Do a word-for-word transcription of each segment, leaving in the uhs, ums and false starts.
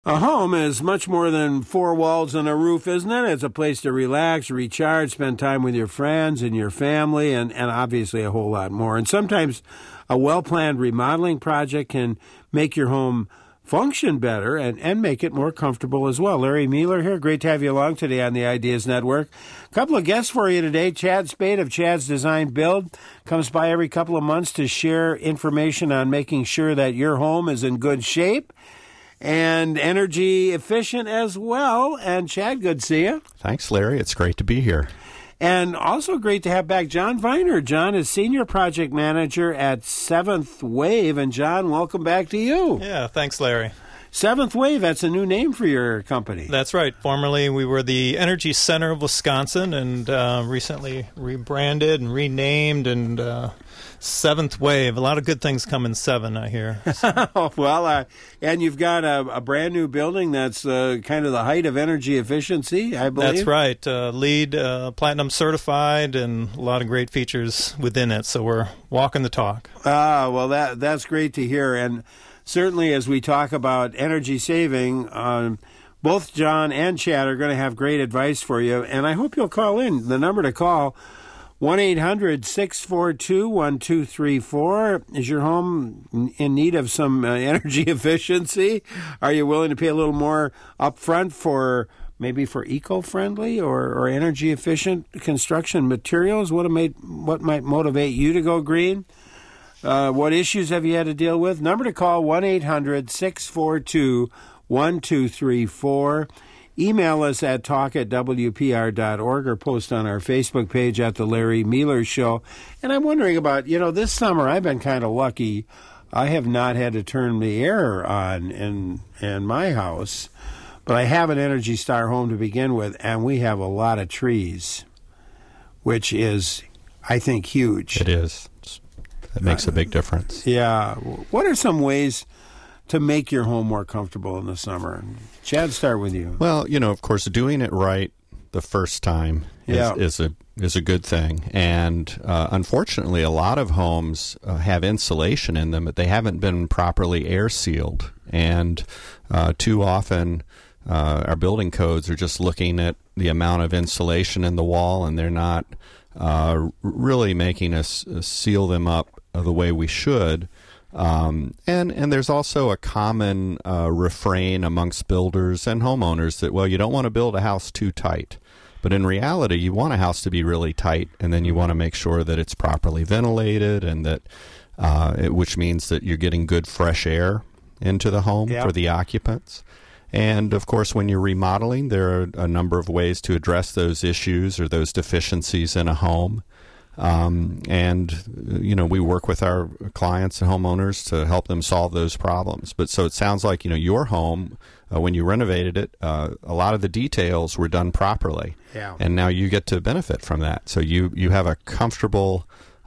A home is much more than four walls and a roof, isn't it? It's a place to relax, recharge, spend time with your friends and your family, and, and obviously a whole lot more. And sometimes a well-planned remodeling project can make your home function better and, and make it more comfortable as well. Larry Mueller here. Great to have you along today on the Ideas Network. A couple of guests for you today. Chad Spade of Chad's Design Build comes by every couple of months to share information on making sure that your home is in good shape and energy efficient as well. And Chad, good to see you. Thanks, Larry. It's great to be here. And also great to have back John Viner. John is Senior Project Manager at Seventh Wave. And John, welcome back to you. Yeah, thanks, Larry. Seventh Wave, that's a new name for your company. That's right. Formerly, we were the Energy Center of Wisconsin, and uh, recently rebranded and renamed, and uh, Seventh Wave. A lot of good things come in seven, I hear. So. well, uh, and you've got a, a brand new building that's uh, kind of the height of energy efficiency, I believe. That's right. Uh, LEED uh, Platinum certified, and a lot of great features within it. So we're walking the talk. Ah, well, that that's great to hear. And certainly, as we talk about energy saving, um, both John and Chad are going to have great advice for you, and I hope you'll call in. The number to call, one eight hundred six four two one two three four. Is your home in need of some uh, energy efficiency? Are you willing to pay a little more upfront for maybe for eco-friendly or, or energy-efficient construction materials? What might, what might motivate you to go green? Uh, what issues have you had to deal with? Number to call, one eight hundred six four two one two three four. Email us at talk at w p r dot org or post on our Facebook page at The Larry Mueller Show. And I'm wondering about, you know, this summer I've been kind of lucky. I have not had to turn the air on in, in my house, but I have an Energy Star home to begin with, and we have a lot of trees, which is, I think, huge. It is. It makes a big difference. Yeah. What are some ways to make your home more comfortable in the summer? Chad, start with you. Well, you know, of course, doing it right the first time is, yeah. is a is a good thing. And uh, unfortunately, a lot of homes uh, have insulation in them, but they haven't been properly air sealed. And uh, too often, uh, our building codes are just looking at the amount of insulation in the wall, and they're not uh, really making us seal them up the way we should. Um, and, and there's also a common uh, refrain amongst builders and homeowners that, well, you don't want to build a house too tight. But in reality, you want a house to be really tight, and then you want to make sure that it's properly ventilated, and that, uh, it, which means that you're getting good fresh air into the home yep. for the occupants. And, of course, when you're remodeling, there are a number of ways to address those issues or those deficiencies in a home. Um, and, you know, we work with our clients and homeowners to help them solve those problems. But so it sounds like, you know, your home, uh, when you renovated it, uh, a lot of the details were done properly. Yeah. And now you get to benefit from that. So you, you have a comfortable,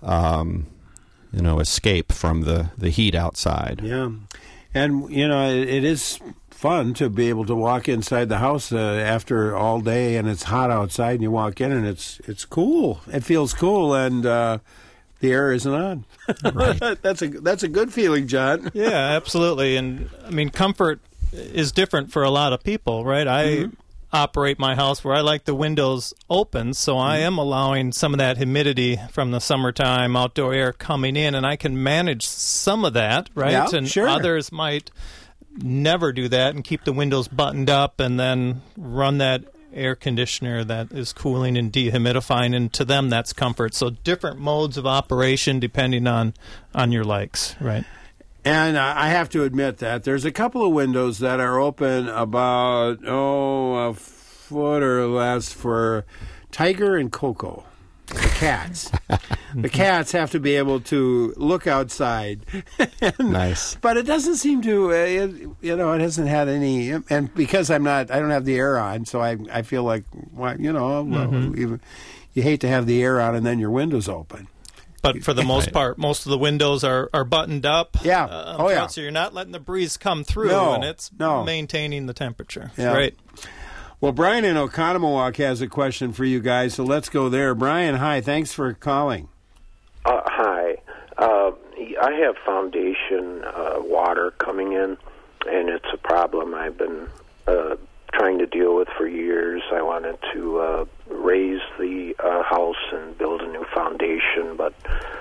um, you know, escape from the, the heat outside. Yeah. And, you know, it, it is fun to be able to walk inside the house uh, after all day and it's hot outside, and you walk in and it's it's cool. It feels cool, and uh, the air isn't on. Right. that's a that's a good feeling, John. Yeah, absolutely. And I mean, comfort is different for a lot of people, right? I mm-hmm. operate my house where I like the windows open, so I am allowing some of that humidity from the summertime outdoor air coming in, and I can manage some of that, right? Yeah, and sure. Others might never do that and keep the windows buttoned up and then run that air conditioner that is cooling and dehumidifying, and to them that's comfort. So different modes of operation depending on on your likes, right? And I have to admit that there's a couple of windows that are open about oh a foot or less for Tiger and Coco, the cats. The cats have to be able to look outside. and, nice. But it doesn't seem to, uh, it, you know, it hasn't had any, and because I'm not, I don't have the air on, so I I feel like, well, you know, well, Mm-hmm. you, you hate to have the air on and then your window's open. But for the most part, most of the windows are, are buttoned up. Yeah. Uh, oh, yeah. So you're not letting the breeze come through, no, and it's no. maintaining the temperature. Yeah. Great. Well, Brian in Oconomowoc has a question for you guys, so let's go there. Brian, hi. Thanks for calling. Uh, hi. Uh, I have foundation uh, water coming in and it's a problem I've been uh, trying to deal with for years. I wanted to uh, raise the uh, house and build a new foundation, but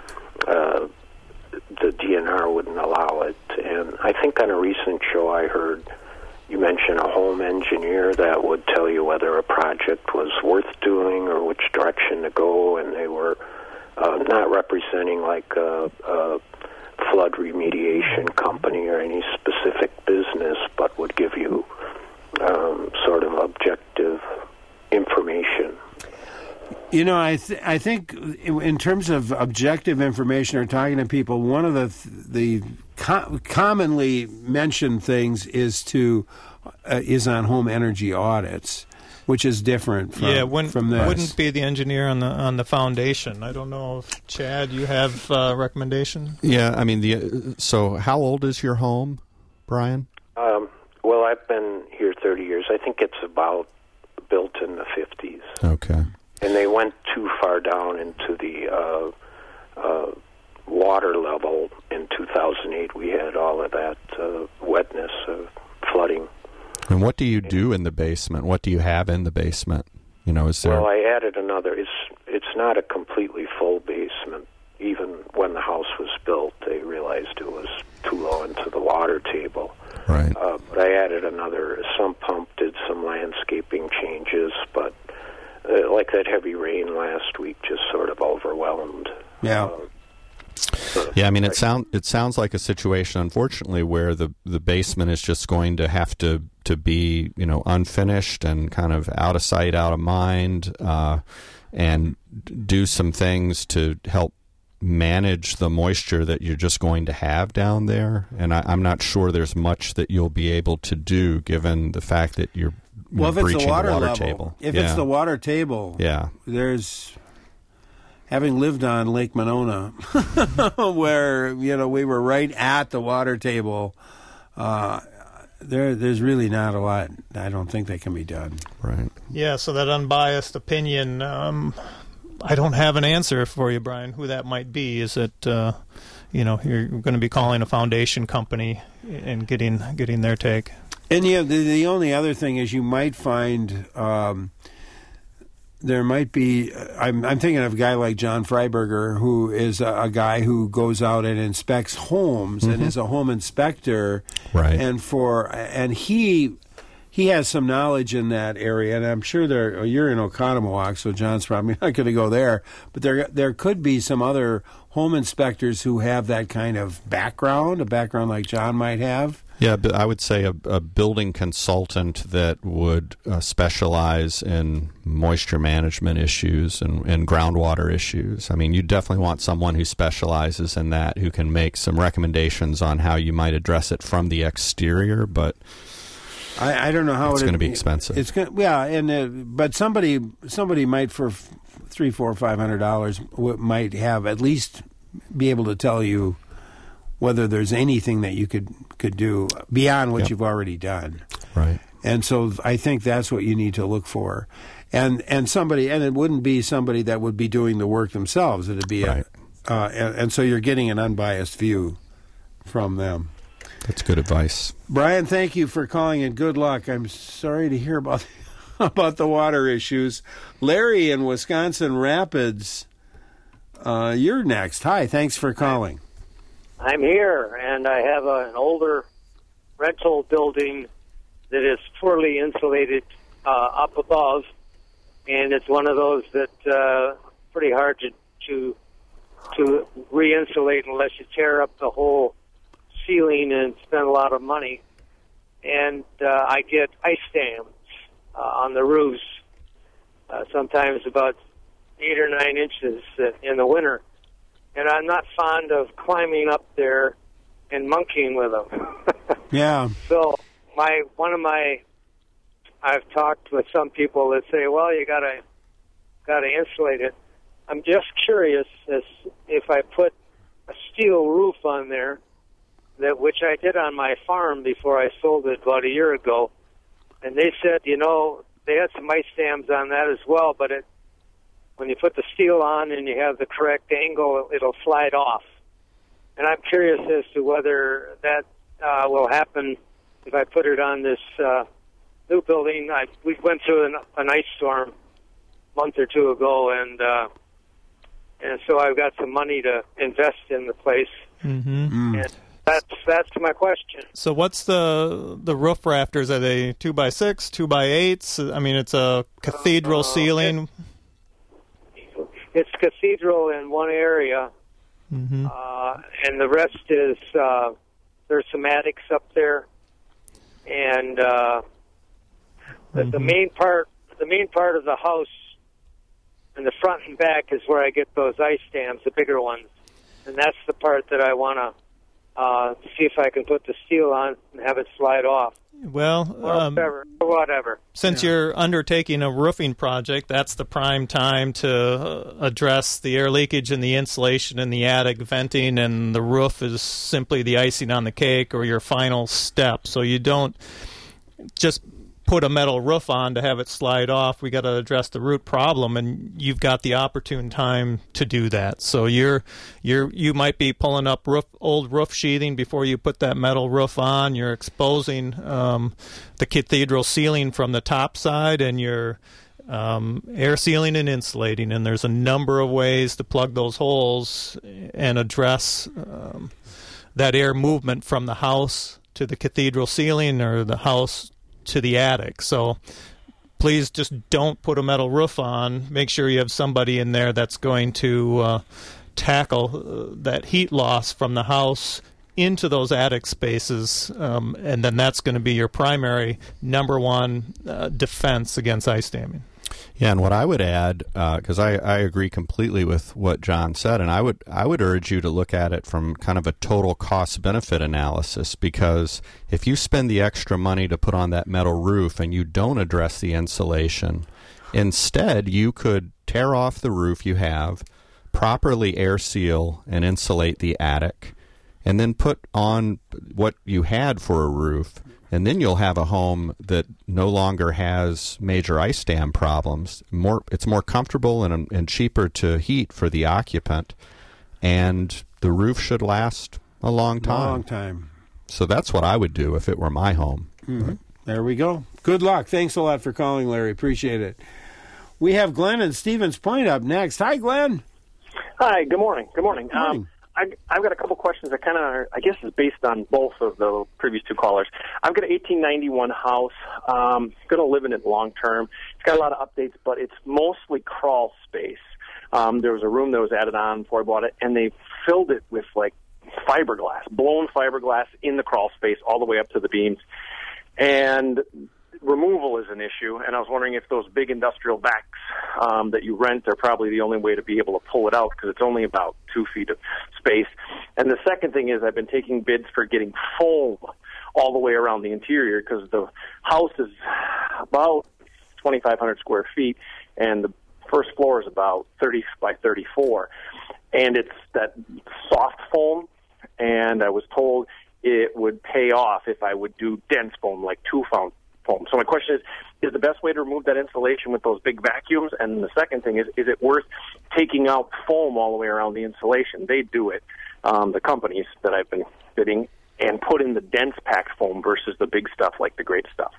uh, the D N R wouldn't allow it. And I think on a recent show I heard you mention a home engineer that would tell you whether a project was worth doing or which direction to go, and they were uh, not representing like a, a flood remediation company or any specific business, but would give you um, sort of objective information. You know, I th- I think in terms of objective information or talking to people, one of the th- the co- commonly mentioned things is to uh, is on home energy audits, which is different from yeah, wouldn't, from this. Wouldn't be the engineer on the on the foundation. I don't know if Chad, you have a uh, recommendation? Yeah, I mean the so how old is your home, Brian? Um, well, I've been here thirty years. I think it's about built in the fifties. Okay. And they went too far down into the uh, uh, water level in two thousand eight. We had all of that uh, wetness, uh, flooding. And what do you do in the basement? What do you have in the basement? You know, is there? Well, I added another. It's it's not a completely full basement. Even when the house was built, they realized it was too low into the water table. Right. Uh, but I added another sump pump, did some landscaping changes, but uh, like that heavy rain last week just sort of overwhelmed. Yeah. Uh, Yeah, I mean, it sound it sounds like a situation, unfortunately, where the the basement is just going to have to to be, you know, unfinished and kind of out of sight, out of mind, uh, and do some things to help manage the moisture that you're just going to have down there. And I, I'm not sure there's much that you'll be able to do, given the fact that you're, you're well, if it's breaching the water, the water level, table. If yeah. it's the water table, yeah, there's. Having lived on Lake Monona, where you know we were right at the water table, uh, there there's really not a lot. I don't think that can be done. Right. Yeah. So that unbiased opinion, um, I don't have an answer for you, Brian. Who that might be? Is it uh, you know you're going to be calling a foundation company and getting getting their take? And yeah, the, the only other thing is you might find. Um, There might be. I'm, I'm thinking of a guy like John Freiberger, who is a, a guy who goes out and inspects homes mm-hmm. and is a home inspector, right? And for and he he has some knowledge in that area, and I'm sure there. You're in Oconomowoc, so John's probably not going to go there. But there there could be some other home inspectors who have that kind of background, a background like John might have. Yeah, but I would say a, a building consultant that would uh, specialize in moisture management issues and, and groundwater issues. I mean, you definitely want someone who specializes in that, who can make some recommendations on how you might address it from the exterior, but I, I don't know how it's it, going to be expensive. It's going, yeah, and uh, but somebody somebody might for three, four, five hundred dollars might have at least be able to tell you whether there's anything that you could, could do beyond what yep. you've already done. Right. And so I think that's what you need to look for. And and somebody, and it wouldn't be somebody that would be doing the work themselves. It'd be right. a, uh, and, and so you're getting an unbiased view from them. That's good advice. Brian, thank you for calling and good luck. I'm sorry to hear about about the water issues. Larry in Wisconsin Rapids, uh, you're next. Hi, thanks for calling. I'm here, and I have a, an older rental building that is poorly insulated uh, up above, and it's one of those that uh, pretty hard to to to re-insulate unless you tear up the whole ceiling and spend a lot of money. And uh, I get ice dams uh, on the roofs, uh, sometimes about eight or nine inches in the winter. And I'm not fond of climbing up there and monkeying with them. Yeah. So my one of my, I've talked with some people that say, well, you gotta gotta insulate it. I'm just curious as if I put a steel roof on there, that which I did on my farm before I sold it about a year ago, and they said, you know, they had some ice dams on that as well, but it. When you put the steel on and you have the correct angle, it'll slide off. And I'm curious as to whether that uh, will happen if I put it on this uh, new building. I, we went through an, an ice storm a month or two ago, and uh, and so I've got some money to invest in the place. Mm-hmm. Mm. And that's that's my question. So what's the the roof rafters? Are they two by six, two by eights? I mean, it's a cathedral Uh, ceiling. It's cathedral in one area, Mm-hmm. uh, and the rest is uh, there's some attics up there, and uh, the, the Mhm. main part the main part of the house, in the front and back, is where I get those ice dams, the bigger ones, and that's the part that I want to uh, see if I can put the steel on and have it slide off, Well, or um, whatever. Or whatever. since you're undertaking a roofing project, that's the prime time to uh, address the air leakage and the insulation in the attic venting, and the roof is simply the icing on the cake or your final step. So you don't just put a metal roof on to have it slide off. We got to address the root problem, and you've got the opportune time to do that. So you're you're you might be pulling up roof old roof sheathing before you put that metal roof on. You're exposing um, the cathedral ceiling from the top side, and you're um, air sealing and insulating. And there's a number of ways to plug those holes and address um, that air movement from the house to the cathedral ceiling or the house to the attic. So please just don't put a metal roof on. Make sure you have somebody in there that's going to uh, tackle uh, that heat loss from the house into those attic spaces, um, and then that's going to be your primary number one uh, defense against ice damming. Yeah, and what I would add, because I, I agree completely with what John said, and I would I would urge you to look at it from kind of a total cost-benefit analysis, because if you spend the extra money to put on that metal roof and you don't address the insulation, instead you could tear off the roof you have, properly air seal and insulate the attic, and then put on what you had for a roof. And then you'll have a home that no longer has major ice dam problems. More, it's more comfortable and, and cheaper to heat for the occupant, and the roof should last a long time. Long time. So that's what I would do if it were my home. Mm-hmm. There we go. Good luck. Thanks a lot for calling, Larry. Appreciate it. We have Glenn and Stevens Point up next. Hi, Glenn. Hi. Good morning. Good morning. Good morning. Um, I, I've got a couple questions that kind of, I guess, is based on both of the previous two callers. I've got an eighteen ninety-one house. Um, going to live in it long term. It's got a lot of updates, but it's mostly crawl space. Um, there was a room that was added on before I bought it, and they filled it with like fiberglass, blown fiberglass in the crawl space all the way up to the beams. And removal is an issue, and I was wondering if those big industrial backs um, that you rent are probably the only way to be able to pull it out, because it's only about two feet of space. And the second thing is I've been taking bids for getting foam all the way around the interior, because the house is about twenty-five hundred square feet, and the first floor is about thirty by thirty-four. And it's that soft foam, and I was told it would pay off if I would do dense foam, like two foam. Foam. So my question is, is the best way to remove that insulation with those big vacuums? And the second thing is, is it worth taking out foam all the way around the insulation? They do it, um, the companies that I've been bidding, and put in the dense packed foam versus the big stuff like the great stuff.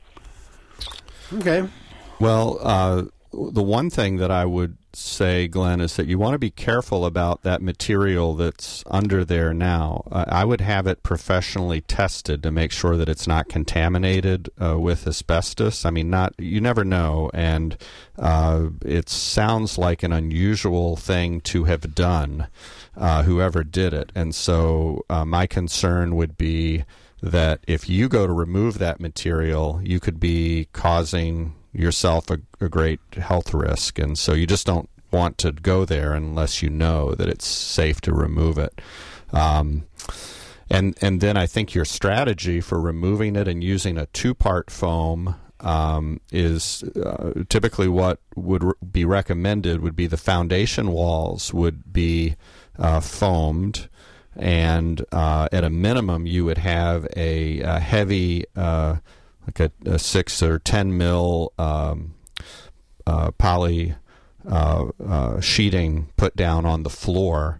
Okay. Well, uh, the one thing that I would say, Glenn, is that you want to be careful about that material that's under there now. Uh, I would have it professionally tested to make sure that it's not contaminated uh, with asbestos. I mean, not you never know, and uh, it sounds like an unusual thing to have done, uh, whoever did it. And so uh, my concern would be that if you go to remove that material, you could be causing yourself a, a great health risk, and so you just don't want to go there unless you know that it's safe to remove it. Um, and and then I think your strategy for removing it and using a two-part foam um, is uh, typically what would re- be recommended would be the foundation walls would be uh, foamed, and uh, at a minimum you would have a, a heavy uh, like a, a six or ten mil um, uh, poly uh, uh, sheeting put down on the floor,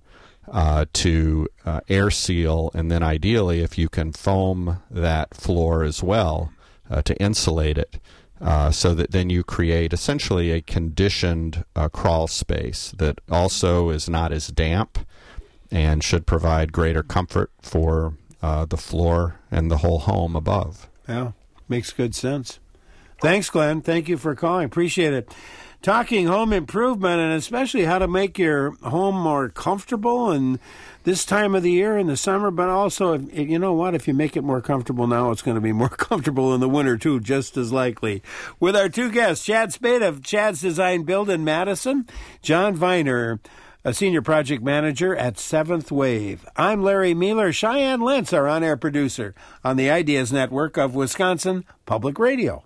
uh, to uh, air seal, and then ideally, if you can foam that floor as well uh, to insulate it, uh, so that then you create essentially a conditioned uh, crawl space that also is not as damp and should provide greater comfort for uh, the floor and the whole home above. Yeah, makes good sense. Thanks, Glenn. Thank you for calling. Appreciate it. Talking home improvement, and especially how to make your home more comfortable and this time of the year in the summer, but also, if, you know what, if you make it more comfortable now, it's going to be more comfortable in the winter too, just as likely. With our two guests, Chad Spade of Chad's Design Build in Madison, John Viner, a senior project manager at Seventh Wave. I'm Larry Mueller. Cheyenne Lentz, our on-air producer on the Ideas Network of Wisconsin Public Radio.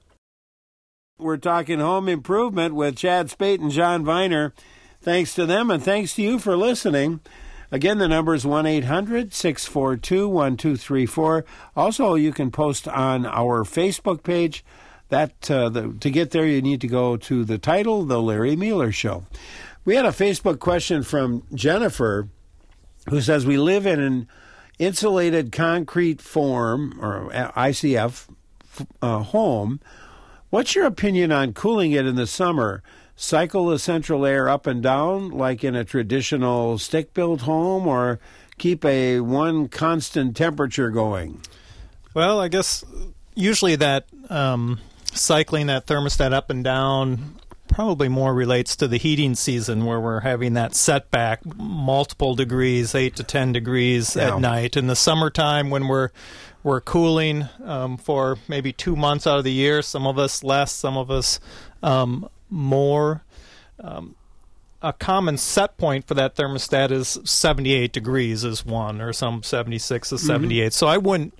We're talking home improvement with Chad Spate and John Viner. Thanks to them, and thanks to you for listening. Again, the number is one eight hundred six four two one two three four. Also, you can post on our Facebook page. That uh, the, to get there, you need to go to the title, The Larry Mueller Show. We had a Facebook question from Jennifer, who says, we live in an insulated concrete form, or I C F, uh, home. What's your opinion on cooling it in the summer? Cycle the central air up and down like in a traditional stick-built home, or keep a one constant temperature going? Well, I guess usually that um, cycling that thermostat up and down probably more relates to the heating season, where we're having that setback multiple degrees, eight to ten degrees yeah. at night. In the summertime, when we're we're cooling um, for maybe two months out of the year, some of us less, some of us um, more. Um, a common set point for that thermostat is seventy-eight degrees is one, or some seventy-six is seventy-eight. Mm-hmm. So I wouldn't,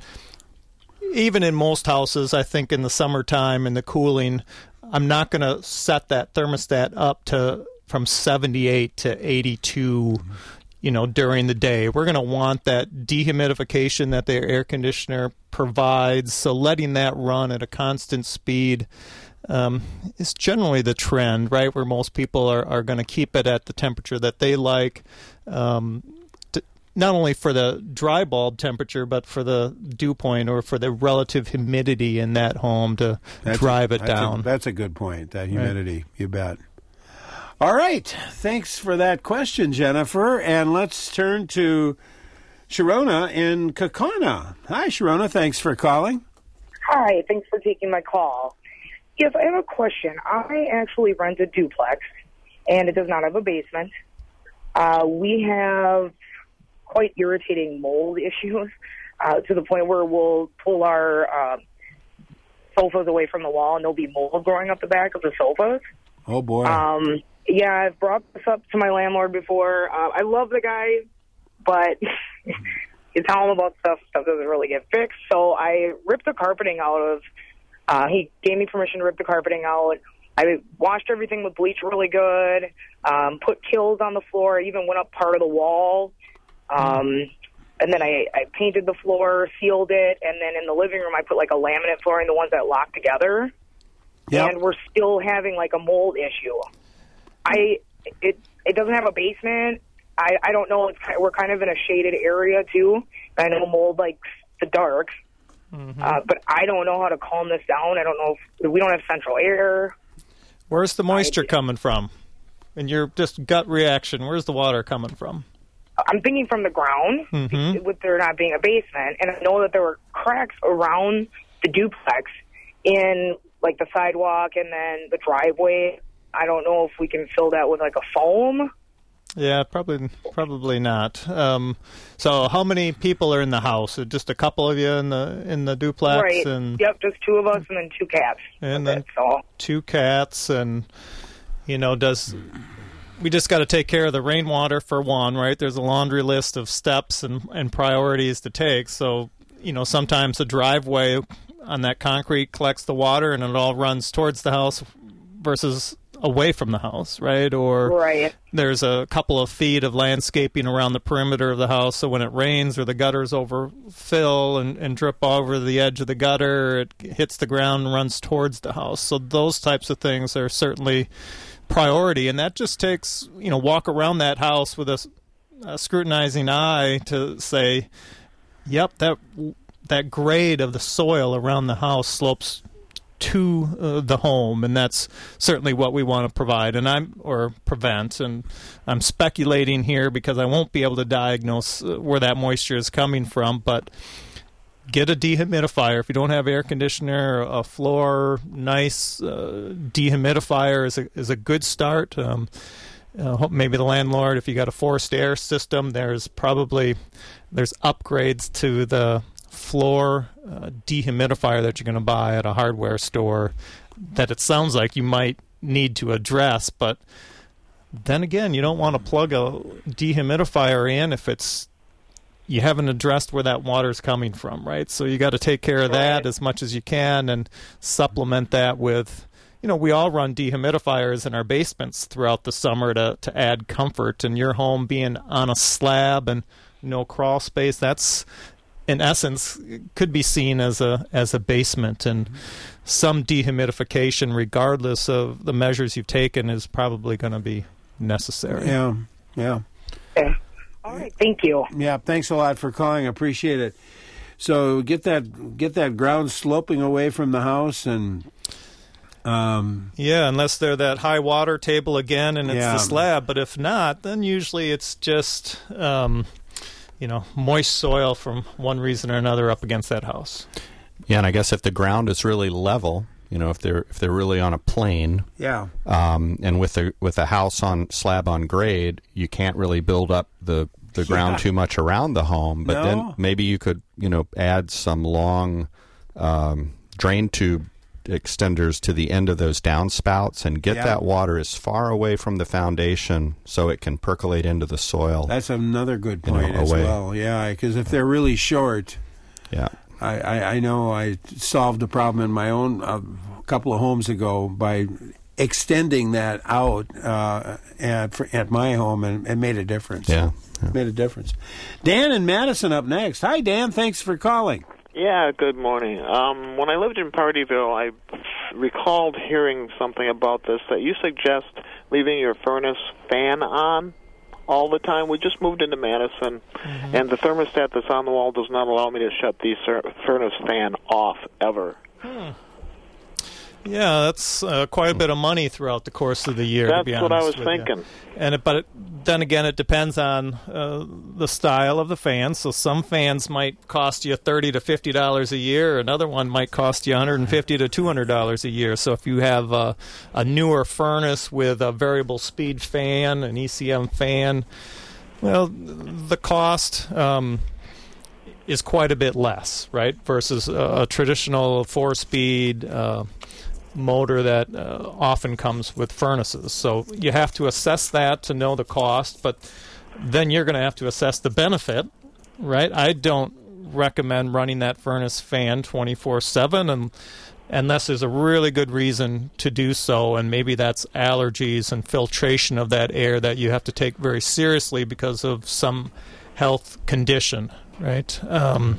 even in most houses, I think in the summertime in the cooling, I'm not going to set that thermostat up to from seventy-eight to eighty-two, you know, during the day. We're going to want that dehumidification that the air conditioner provides. So letting that run at a constant speed um, is generally the trend, right? Where most people are, are going to keep it at the temperature that they like. Um, not only for the dry bulb temperature, but for the dew point or for the relative humidity in that home to that's drive a, it that's down. A, that's a good point, that humidity. Right. You bet. All right. Thanks for that question, Jennifer. And let's turn to Sharona in Kaukauna. Hi, Sharona. Thanks for calling. Hi. Thanks for taking my call. Yes, I have a question. I actually rent a duplex, and it does not have a basement. Uh, we have quite irritating mold issues uh, to the point where we'll pull our uh, sofas away from the wall and there'll be mold growing up the back of the sofas. Oh, boy. Um, yeah, I've brought this up to my landlord before. Uh, I love the guy, but you tell him about stuff, stuff doesn't really get fixed. So I ripped the carpeting out of, uh, he gave me permission to rip the carpeting out. I washed everything with bleach really good, um, put kills on the floor, I even went up part of the wall. Um, and then I, I painted the floor, sealed it, and then in the living room I put like a laminate flooring, the ones that lock together. Yep. And we're still having like a mold issue. I it it doesn't have a basement. I, I don't know. It's kind of, we're kind of in a shaded area too. I know mold likes the dark, mm-hmm. uh, but I don't know how to calm this down. I don't know if we don't have central air. Where's the moisture I, coming from? In your just gut reaction, where's the water coming from? I'm thinking from the ground, mm-hmm. with there not being a basement, and I know that there were cracks around the duplex in like the sidewalk and then the driveway. I don't know if we can fill that with like a foam. Yeah, probably probably not. Um, so how many people are in the house? Just a couple of you in the in the duplex? Right. And, yep, just two of us and then two cats. And then it, so. two cats, and, you know, does... We just got to take care of the rainwater for one, right? There's a laundry list of steps and, and priorities to take. So, you know, sometimes the driveway on that concrete collects the water and it all runs towards the house versus away from the house, right? Or right. There's a couple of feet of landscaping around the perimeter of the house, so when it rains or the gutters overfill and, and drip over the edge of the gutter, it hits the ground and runs towards the house. So those types of things are certainly priority, and that just takes, you know, walk around that house with a a scrutinizing eye to say, yep, that that grade of the soil around the house slopes to uh, the home, and that's certainly what we want to provide and I'm or prevent. And I'm speculating here because I won't be able to diagnose uh, where that moisture is coming from, but get a dehumidifier. If you don't have air conditioner, a floor, nice uh, dehumidifier is a, is a good start. Um, uh, maybe the landlord, if you got a forced air system, there's probably there's upgrades to the floor uh, dehumidifier that you're going to buy at a hardware store that it sounds like you might need to address. But then again, you don't want to plug a dehumidifier in if it's you haven't addressed where that water's coming from, right? So you got to take care of that as much as you can and supplement that with, you know, we all run dehumidifiers in our basements throughout the summer to, to add comfort. And your home being on a slab and no crawl space, that's in essence could be seen as a as a basement, and some dehumidification, regardless of the measures you've taken, is probably going to be necessary. Yeah, yeah. Okay. All right, thank you. Yeah, thanks a lot for calling. I appreciate it. So get that get that ground sloping away from the house, and um, yeah, unless they're that high water table again, and it's yeah. the slab. But if not, then usually it's just um, you know moist soil from one reason or another up against that house. Yeah, and I guess if the ground is really level, you know, if they're if they're really on a plane, yeah, um, and with a with a house on slab on grade, you can't really build up the the ground Yeah. too much around the home. But No. then maybe you could, you know, add some long um, drain tube extenders to the end of those downspouts and get Yeah. that water as far away from the foundation so it can percolate into the soil. That's another good You know, point as away. well. Yeah, because if they're really short, yeah. I, I, I know I solved a problem in my own uh, a couple of homes ago by extending that out uh, at for, at my home, and it made a difference. Yeah. It made a difference. Dan in Madison up next. Hi, Dan. Thanks for calling. Yeah, good morning. Um, when I lived in Partyville, I recalled hearing something about this, that you suggest leaving your furnace fan on all the time. We just moved into Madison, mm-hmm. and the thermostat that's on the wall does not allow me to shut the sur- furnace fan off ever. Hmm. Yeah, that's uh, quite a bit of money throughout the course of the year. That's to be what I honest was with thinking. You. And it, but it, then again, it depends on uh, the style of the fan. So some fans might cost you thirty to fifty dollars a year. Another one might cost you one hundred and fifty to two hundred dollars a year. So if you have a, a newer furnace with a variable speed fan, an E C M fan, well, the cost Um, is quite a bit less, right, versus a, a traditional four-speed uh, motor that uh, often comes with furnaces. So you have to assess that to know the cost, but then you're going to have to assess the benefit, right? I don't recommend running that furnace fan twenty-four seven and, unless there's a really good reason to do so, and maybe that's allergies and filtration of that air that you have to take very seriously because of some health condition, right? Um,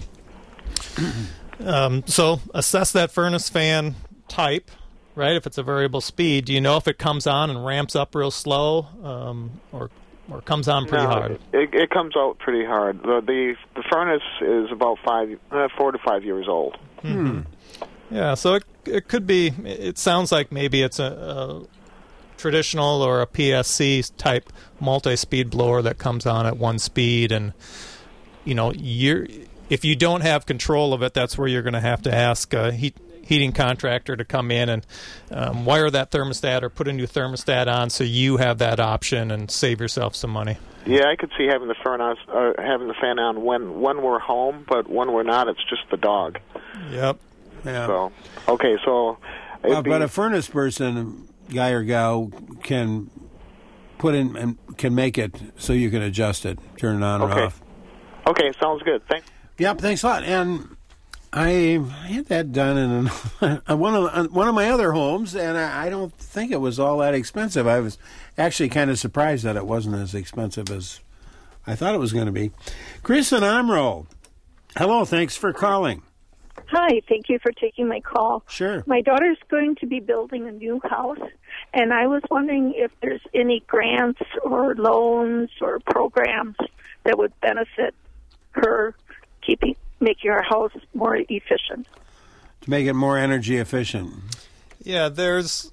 um, so assess that furnace fan type, right? If it's a variable speed, do you know if it comes on and ramps up real slow, um, or or comes on pretty no, hard? It, it comes out pretty hard. The the, the furnace is about five, uh, four to five years old. Hmm. Yeah, so it it could be. It sounds like maybe it's a, a traditional or a P S C type multi-speed blower that comes on at one speed, and you know, you're if you don't have control of it, that's where you're going to have to ask a heat, heating contractor to come in and um, wire that thermostat or put a new thermostat on, so you have that option and save yourself some money. Yeah, I could see having the furnace, uh, having the fan on when when we're home, but when we're not, it's just the dog. Yep. Yeah. So okay, so it'd Uh, be, but a furnace person, guy or gal, can put in and can make it so you can adjust it, turn it on okay. or off. Okay, sounds good. Thanks. Yep, thanks a lot. And I had that done in an, one of one of my other homes, and I, I don't think it was all that expensive. I was actually kind of surprised that it wasn't as expensive as I thought it was going to be. Chris and Amro, hello. Thanks for calling. Hi, thank you for taking my call. Sure. My daughter's going to be building a new house, and I was wondering if there's any grants or loans or programs that would benefit her keeping making her house more efficient. To make it more energy efficient. Yeah, there's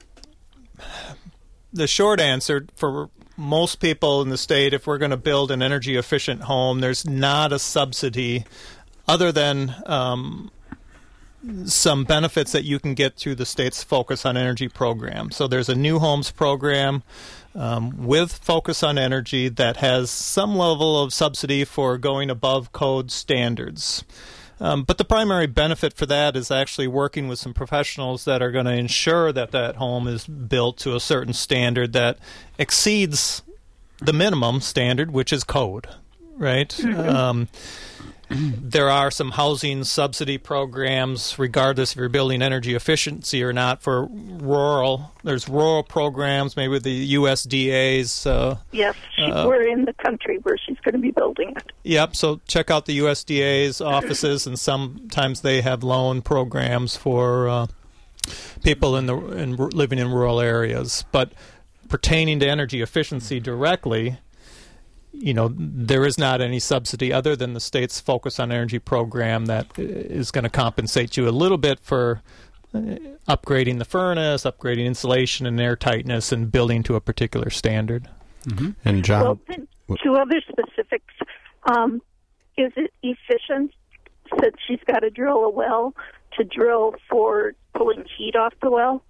the short answer for most people in the state. If we're going to build an energy efficient home, there's not a subsidy other than um, some benefits that you can get through the state's Focus on Energy program. So there's a new homes program um, with Focus on Energy that has some level of subsidy for going above code standards. Um, but the primary benefit for that is actually working with some professionals that are going to ensure that that home is built to a certain standard that exceeds the minimum standard, which is code, right? Mm-hmm. Um, there are some housing subsidy programs, regardless if you're building energy efficiency or not, for rural. There's rural programs, maybe with the U S D A's. Uh, yes, she, uh, we're in the country where she's going to be building it. Yep, so check out the U S D A's offices, and sometimes they have loan programs for uh, people in the in, living in rural areas. But pertaining to energy efficiency directly, you know, there is not any subsidy other than the state's Focus on Energy program that is going to compensate you a little bit for upgrading the furnace, upgrading insulation and air tightness, and building to a particular standard. Mm-hmm. And John, well, then two other specifics. Um, is it efficient, since she's got to drill a well, to drill for pulling heat off the well?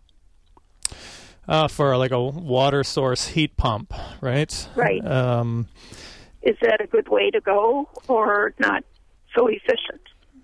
Uh, for like a water source heat pump, right? Right. Um, Is that a good way to go, or not so efficient?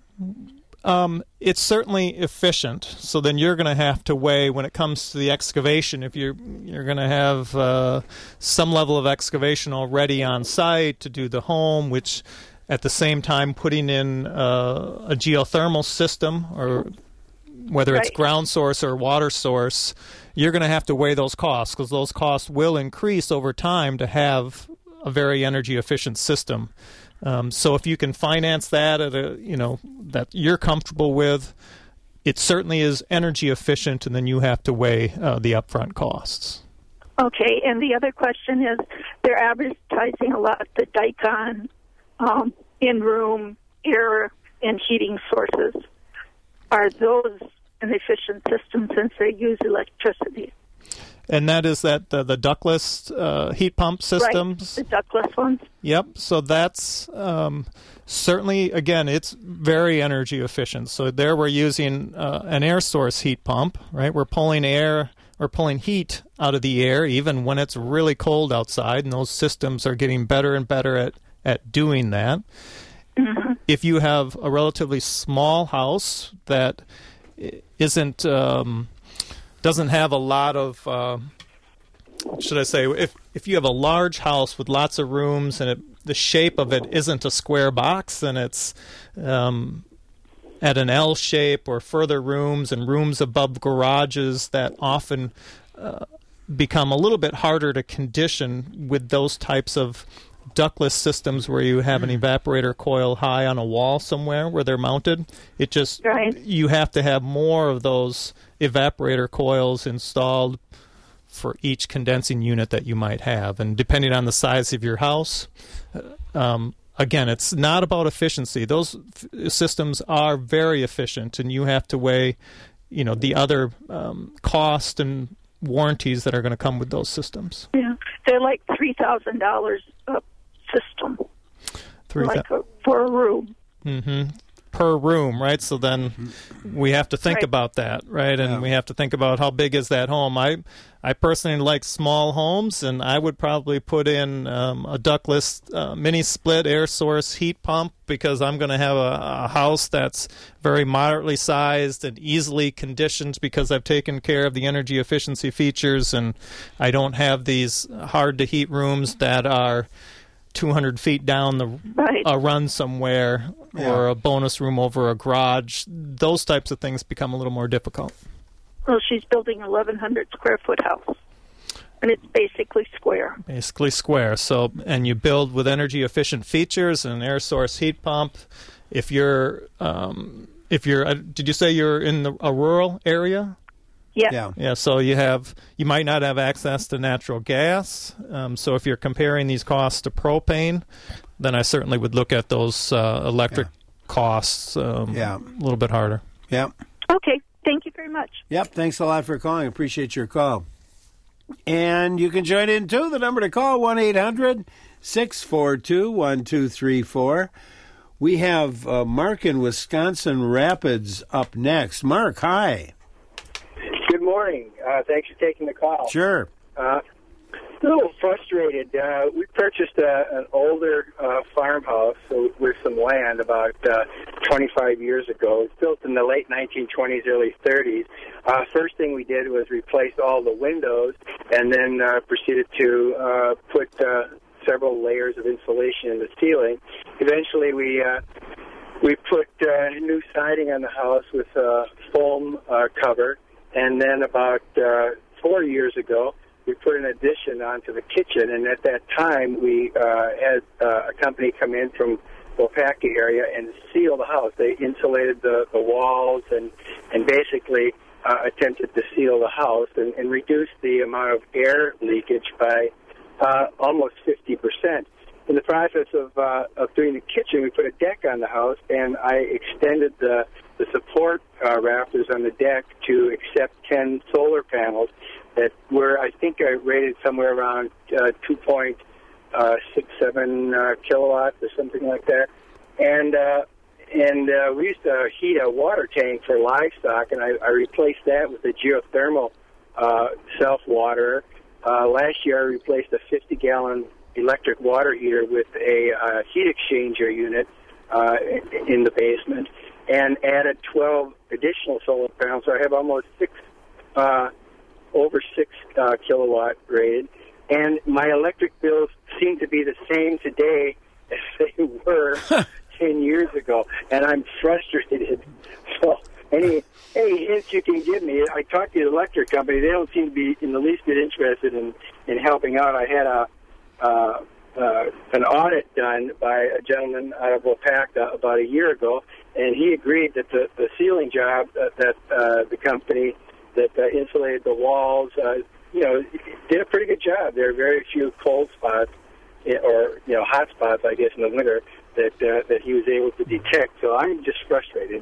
Um, it's certainly efficient. So then you're going to have to weigh, when it comes to the excavation, if you're you're going to have uh, some level of excavation already on site to do the home, which at the same time putting in uh, a geothermal system, or whether it's right. ground source or water source, you're going to have to weigh those costs, because those costs will increase over time to have a very energy efficient system. Um, so if you can finance that at a, you know, that you're comfortable with, it certainly is energy efficient, and then you have to weigh uh, the upfront costs. Okay, and the other question is, they're advertising a lot the Daikin um, in-room air and heating sources. Are those an efficient system since they use electricity? And that is that the, the ductless uh, heat pump systems? Right, the ductless ones. Yep. So that's um, certainly, again, it's very energy efficient. So there we're using uh, an air source heat pump, right? We're pulling air, we're pulling heat out of the air even when it's really cold outside, and those systems are getting better and better at, at doing that. Mm-hmm. If you have a relatively small house that isn't... Um, doesn't have a lot of, uh, should I say, if if you have a large house with lots of rooms and it, the shape of it isn't a square box, and it's um, at an L shape, or further rooms and rooms above garages that often uh, become a little bit harder to condition with those types of ductless systems where you have an evaporator coil high on a wall somewhere where they're mounted. It just, right. you have to have more of those evaporator coils installed for each condensing unit that you might have. And depending on the size of your house, um, again, it's not about efficiency. Those f- systems are very efficient, and you have to weigh, you know, the other um, cost and warranties that are going to come with those systems. Yeah, they're like three thousand dollars a system, Three like a, for a room. Mm-hmm. Per room, right? So then we have to think right. about that, right? And yeah. we have to think about how big is that home. I I personally like small homes, and I would probably put in um, a ductless uh, mini split air source heat pump, because I'm going to have a, a house that's very moderately sized and easily conditioned, because I've taken care of the energy efficiency features, and I don't have these hard to heat rooms that are two hundred feet down the right. a run somewhere, yeah. or a bonus room over a garage. Those types of things become a little more difficult. Well, she's building an eleven hundred square foot house, and it's basically square. Basically square. So, and you build with energy efficient features and an air source heat pump. If you're um, if you're, uh, did you say you're in the, a rural area? Yeah. Yeah. Yeah, so you have you might not have access to natural gas. Um, so if you're comparing these costs to propane, then I certainly would look at those uh, electric Yeah. costs um, Yeah. a little bit harder. Yep. Okay. Thank you very much. Yep. Thanks a lot for calling. Appreciate your call. And you can join in too. The number to call, one eight hundred six four two one two three four. We have uh, Mark in Wisconsin Rapids up next. Mark, hi. Good morning. Uh, thanks for taking the call. Sure. Uh, a little frustrated. Uh, we purchased a, an older uh, farmhouse with some land about uh, twenty-five years ago. It was built in the late nineteen twenties, early thirties. Uh, first thing we did was replace all the windows and then uh, proceeded to uh, put uh, several layers of insulation in the ceiling. Eventually, we uh, we put uh, new siding on the house with a foam uh, cover. And then about uh, four years ago, we put an addition onto the kitchen. And at that time, we uh, had uh, a company come in from Waupaca area and seal the house. They insulated the, the walls and, and basically uh, attempted to seal the house and, and reduce the amount of air leakage by uh, almost fifty percent. In the process of, uh, of doing the kitchen, we put a deck on the house, and I extended the, the support uh, rafters on the deck to accept ten solar panels that were, I think, I rated somewhere around uh, two point six seven uh, kilowatts or something like that. And uh, and uh, we used to heat a water tank for livestock, and I, I replaced that with a geothermal uh, self-water. Uh, last year, I replaced a fifty-gallon electric water heater with a uh, heat exchanger unit uh, in the basement, and added twelve additional solar panels. So I have almost six, uh, over six uh, kilowatt rated. And my electric bills seem to be the same today as they were ten years ago, and I'm frustrated. So any any hints you can give me? I talked to the electric company. They don't seem to be in the least bit interested in, in helping out. I had a Uh, uh, an audit done by a gentleman out of Waupaca about a year ago, and he agreed that the, the ceiling job that, that uh, the company that uh, insulated the walls, uh, you know, did a pretty good job. There are very few cold spots, or, you know, hot spots, I guess, in the winter that uh, that he was able to detect. So I'm just frustrated.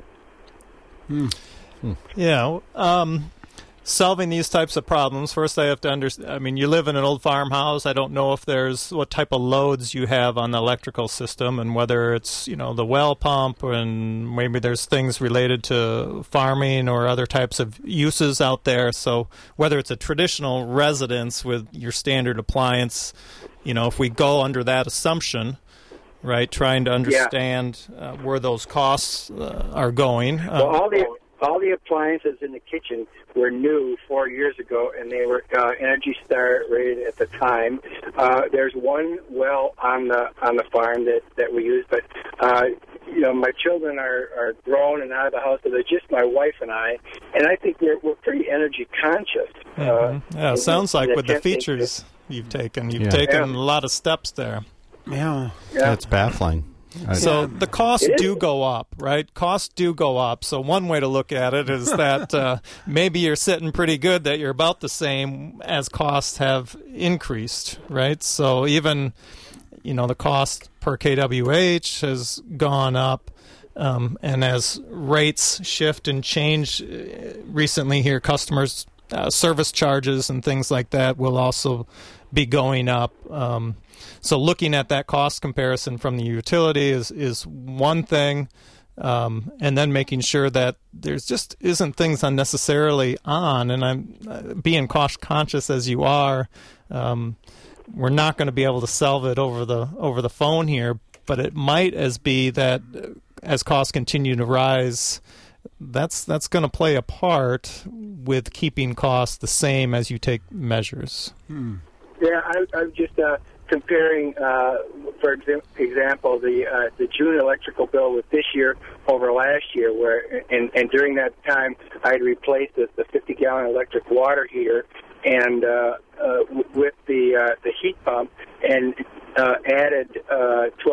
Hmm. Hmm. Yeah. Um, solving these types of problems, first I have to understand, I mean, you live in an old farmhouse. I don't know if there's what type of loads you have on the electrical system and whether it's, you know, the well pump, and maybe there's things related to farming or other types of uses out there. So whether it's a traditional residence with your standard appliance, you know, if we go under that assumption, right, trying to understand yeah. uh, where those costs uh, are going. Well, um, all the all the appliances in the kitchen were new four years ago, and they were uh, Energy Star rated at the time. Uh, there's one well on the on the farm that, that we use, but uh, you know, my children are, are grown and out of the house, so they're just my wife and I, and I think we're we're pretty energy conscious. Mm-hmm. Uh, yeah, it sounds like with the attempting features to, you've taken, you've Yeah. taken Yeah. a lot of steps there. Yeah. Yeah. That's baffling. I- So the costs It is. do go up, right? Costs do go up. So one way to look at it is that uh, maybe you're sitting pretty good that you're about the same as costs have increased, right? So even, you know, the cost per K W H has gone up. Um, and as rates shift and change uh, recently here, customers' uh, service charges and things like that will also be going up. Um, so looking at that cost comparison from the utility is, is one thing, um, and then making sure that there's just isn't things unnecessarily on. And I'm uh, being cost conscious as you are. Um, we're not going to be able to solve it over the over the phone here, but it might as be that as costs continue to rise, that's that's going to play a part with keeping costs the same as you take measures. Hmm. Yeah, I, I'm just uh, comparing, uh, for example, the uh, the June electrical bill with this year over last year, where and, and during that time I had replaced the, the fifty gallon electric water heater and uh, uh, with the uh, the heat pump, and uh, added uh, twelve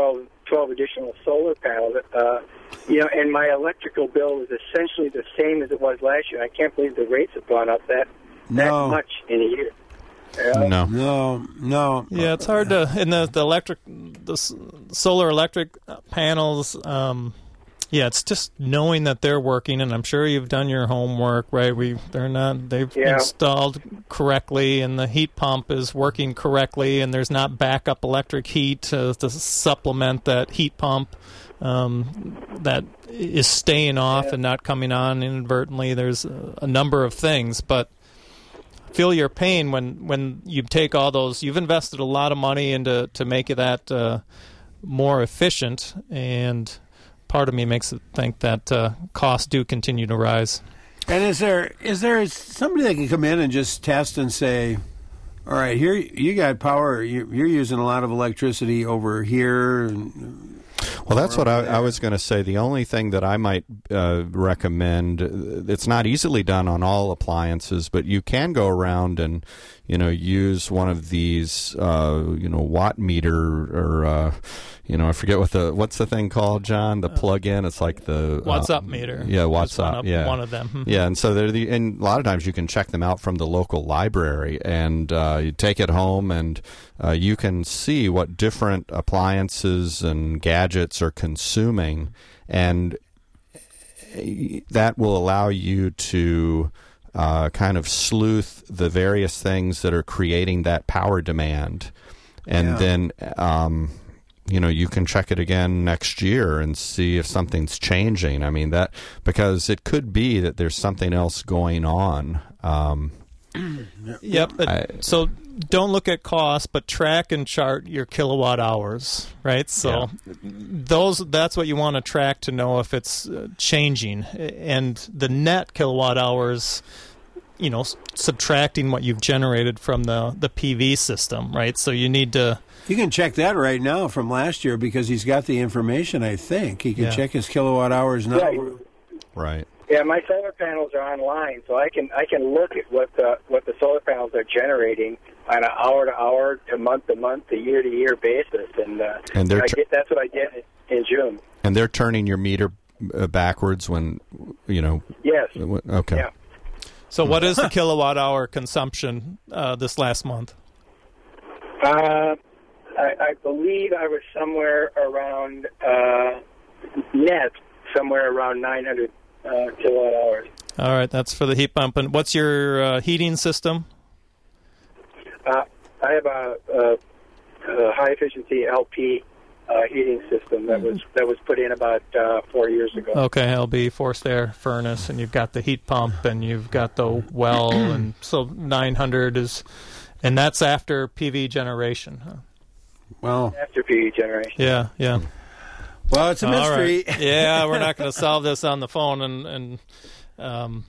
twelve additional solar panels. Uh, you know, and my electrical bill is essentially the same as it was last year. I can't believe the rates have gone up that No. that much in a year. Yeah. No. No, no. Yeah, it's hard to in the the electric the s- solar electric panels. Um, yeah, it's just knowing that they're working, and I'm sure you've done your homework, right? We they're not they've Yeah. installed correctly, and the heat pump is working correctly, and there's not backup electric heat to, to supplement that heat pump um, that is staying off Yeah. and not coming on inadvertently. There's a, a number of things, but feel your pain when, when you take all those. You've invested a lot of money into to make that uh, more efficient, and part of me makes it think that uh, costs do continue to rise. And is there is there somebody that can come in and just test and say, all right, here you got power, you- you're using a lot of electricity over here. And, Well, that's what I, I was going to say. The only thing that I might uh, recommend, uh, it's not easily done on all appliances, but you can go around and, you know, use one of these, uh, you know, watt meter or, uh, you know, I forget what the, what's the thing called, John? The plug-in. It's like the... What's uh, up meter. Yeah, what's That's one up, of- yeah. one of them. Mhm. Yeah, and so they're the, and a lot of times you can check them out from the local library, and uh, you take it home, and uh, you can see what different appliances and gadgets are consuming, and that will allow you to uh, kind of sleuth the various things that are creating that power demand, and Yeah. then um, you know, you can check it again next year and see if something's changing. I mean, that because it could be that there's something else going on. Um, Yep. but- I- so don't look at cost, but track and chart your kilowatt hours, right? So those that's what you want to track to know if it's uh, changing. And the net kilowatt hours, you know, s- subtracting what you've generated from the, the P V system, right? So you need to... You can check that right now from last year because he's got the information, I think. He can Yeah. check his kilowatt hours now. Right. right. Yeah, my solar panels are online, so I can I can look at what the what the solar panels are generating on an hour to hour, to month to month, to year to year basis, and uh, And they're I tr- get, that's what I get in June. And they're turning your meter uh, backwards when, you know. Yes. w- Okay. Yeah. So what is the kilowatt hour consumption uh, this last month? Uh, I, I believe I was somewhere around uh, net, somewhere around nine hundred uh, kilowatt hours. All right, that's for the heat pump. And what's your uh, heating system? Uh, I have a, a, a high efficiency L P uh, heating system that was that was put in about uh, four years ago. Okay, L B forced air furnace, and you've got the heat pump, and you've got the well, and so nine hundred is, and that's after P V generation. Huh? Well, After P V generation. Yeah, yeah. well, it's a All mystery. right. Yeah, we're not going to solve this on the phone, and and um,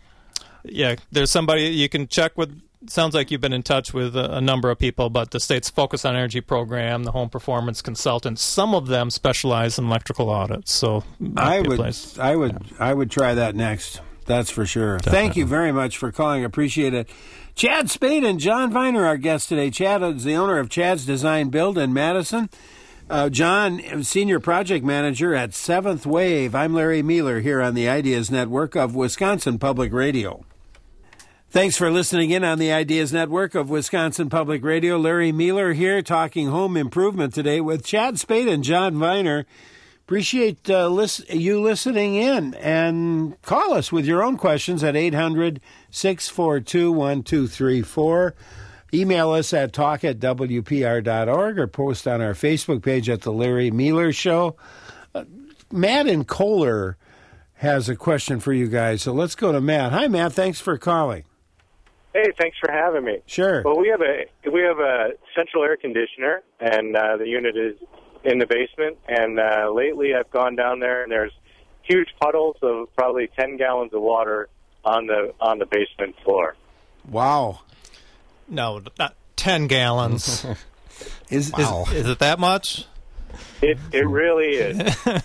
yeah, there's somebody you can check with. Sounds like you've been in touch with a, a number of people, but the state's Focus on Energy program, the home performance consultants, some of them specialize in electrical audits. So might I be a would, place. I would, I would try that next. That's for sure. Thank you very much for calling. Appreciate it. Chad Spade and John Viner, our guests today. Chad is the owner of Chad's Design Build in Madison. Uh, John, senior project manager at Seventh Wave. I'm Larry Mueller here on the Ideas Network of Wisconsin Public Radio. Thanks for listening in on the Ideas Network of Wisconsin Public Radio. Larry Mueller here talking home improvement today with Chad Spade and John Viner. Appreciate uh, lis- you listening in, and call us with your own questions at eight hundred, six four two, one two three four. Email us at talk at w p r dot org or post on our Facebook page at The Larry Mueller Show. Uh, Matt in Kohler has a question for you guys, so let's go to Matt. Hi, Matt. Thanks for calling. Hey, thanks for having me. Sure. Well, we have a we have a central air conditioner, and uh, the unit is in the basement. And uh, lately, I've gone down there, and there's huge puddles of probably ten gallons of water on the on the basement floor. Wow. No, not ten gallons. is, is is it that much? It it really is.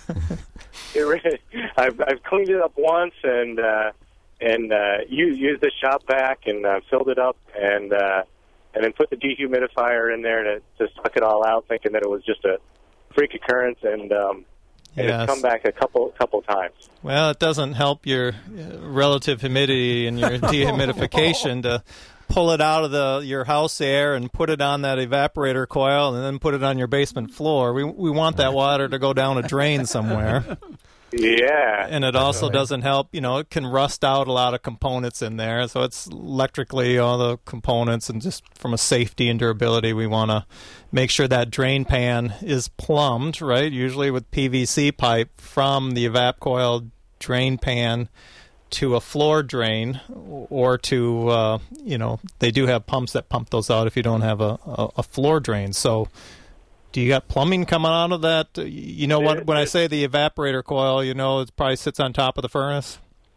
it really. I've I've cleaned it up once, and. Uh, And uh, use use the shop vac and uh, filled it up, and uh, and then put the dehumidifier in there to, to suck it all out, thinking that it was just a freak occurrence, and um, and Yes. it's come back a couple couple times. Well, it doesn't help your uh, relative humidity and your dehumidification to pull it out of the your house air and put it on that evaporator coil and then put it on your basement floor. We we want that water to go down a drain somewhere. Yeah. And it also doesn't help, you know, it can rust out a lot of components in there. So it's electrically all the components, and just from a safety and durability, we want to make sure that drain pan is plumbed, right? Usually with P V C pipe from the evap coil drain pan to a floor drain, or to, uh, you know, they do have pumps that pump those out if you don't have a, a, a floor drain. So do you got plumbing coming out of that? You know, what, when I say the evaporator coil, you know, it probably sits on top of the furnace?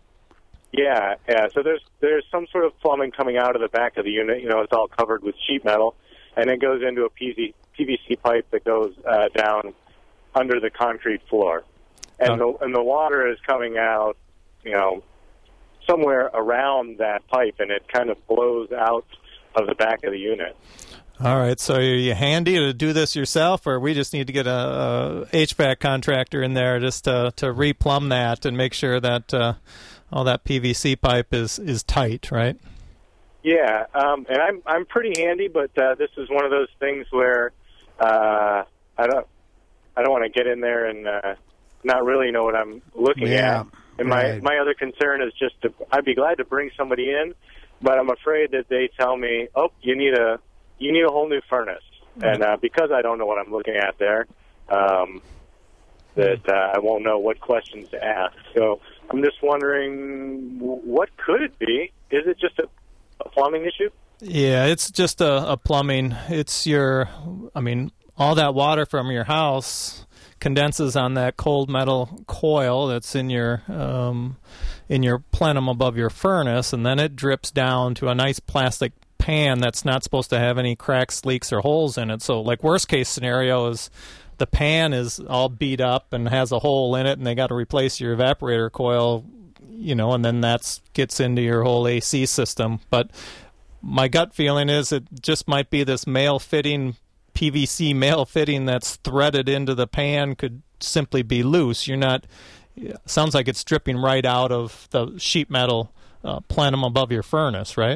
Yeah, yeah. So there's there's some sort of plumbing coming out of the back of the unit. You know, it's all covered with sheet metal, and it goes into a P V C pipe that goes uh, down under the concrete floor. And Oh. the and the water is coming out, you know, somewhere around that pipe, and it kind of blows out of the back of the unit. All right, so are you handy to do this yourself, or we just need to get a, a H V A C contractor in there just to, to replumb that and make sure that uh, all that P V C pipe is, is tight, right? Yeah, um, and I'm I'm pretty handy, but uh, this is one of those things where uh, I don't I don't want to get in there and uh, not really know what I'm looking Yeah, at. And my right. my other concern is just to, I'd be glad to bring somebody in, but I'm afraid that they tell me, oh, you need a you need a whole new furnace, and uh, because I don't know what I'm looking at there, um, that uh, I won't know what questions to ask. So I'm just wondering, w- what could it be? Is it just a, a plumbing issue? Yeah, it's just a, a plumbing. It's your, I mean, all that water from your house condenses on that cold metal coil that's in your um, in your plenum above your furnace, and then it drips down to a nice plastic pan that's not supposed to have any cracks, leaks, or holes in it. So, like, worst case scenario is the pan is all beat up and has a hole in it, and they got to replace your evaporator coil, you know, and then that gets into your whole A C system. But my gut feeling is it just might be this male fitting, P V C male fitting that's threaded into the pan could simply be loose. You're not, sounds like it's dripping right out of the sheet metal uh, plenum above your furnace, right?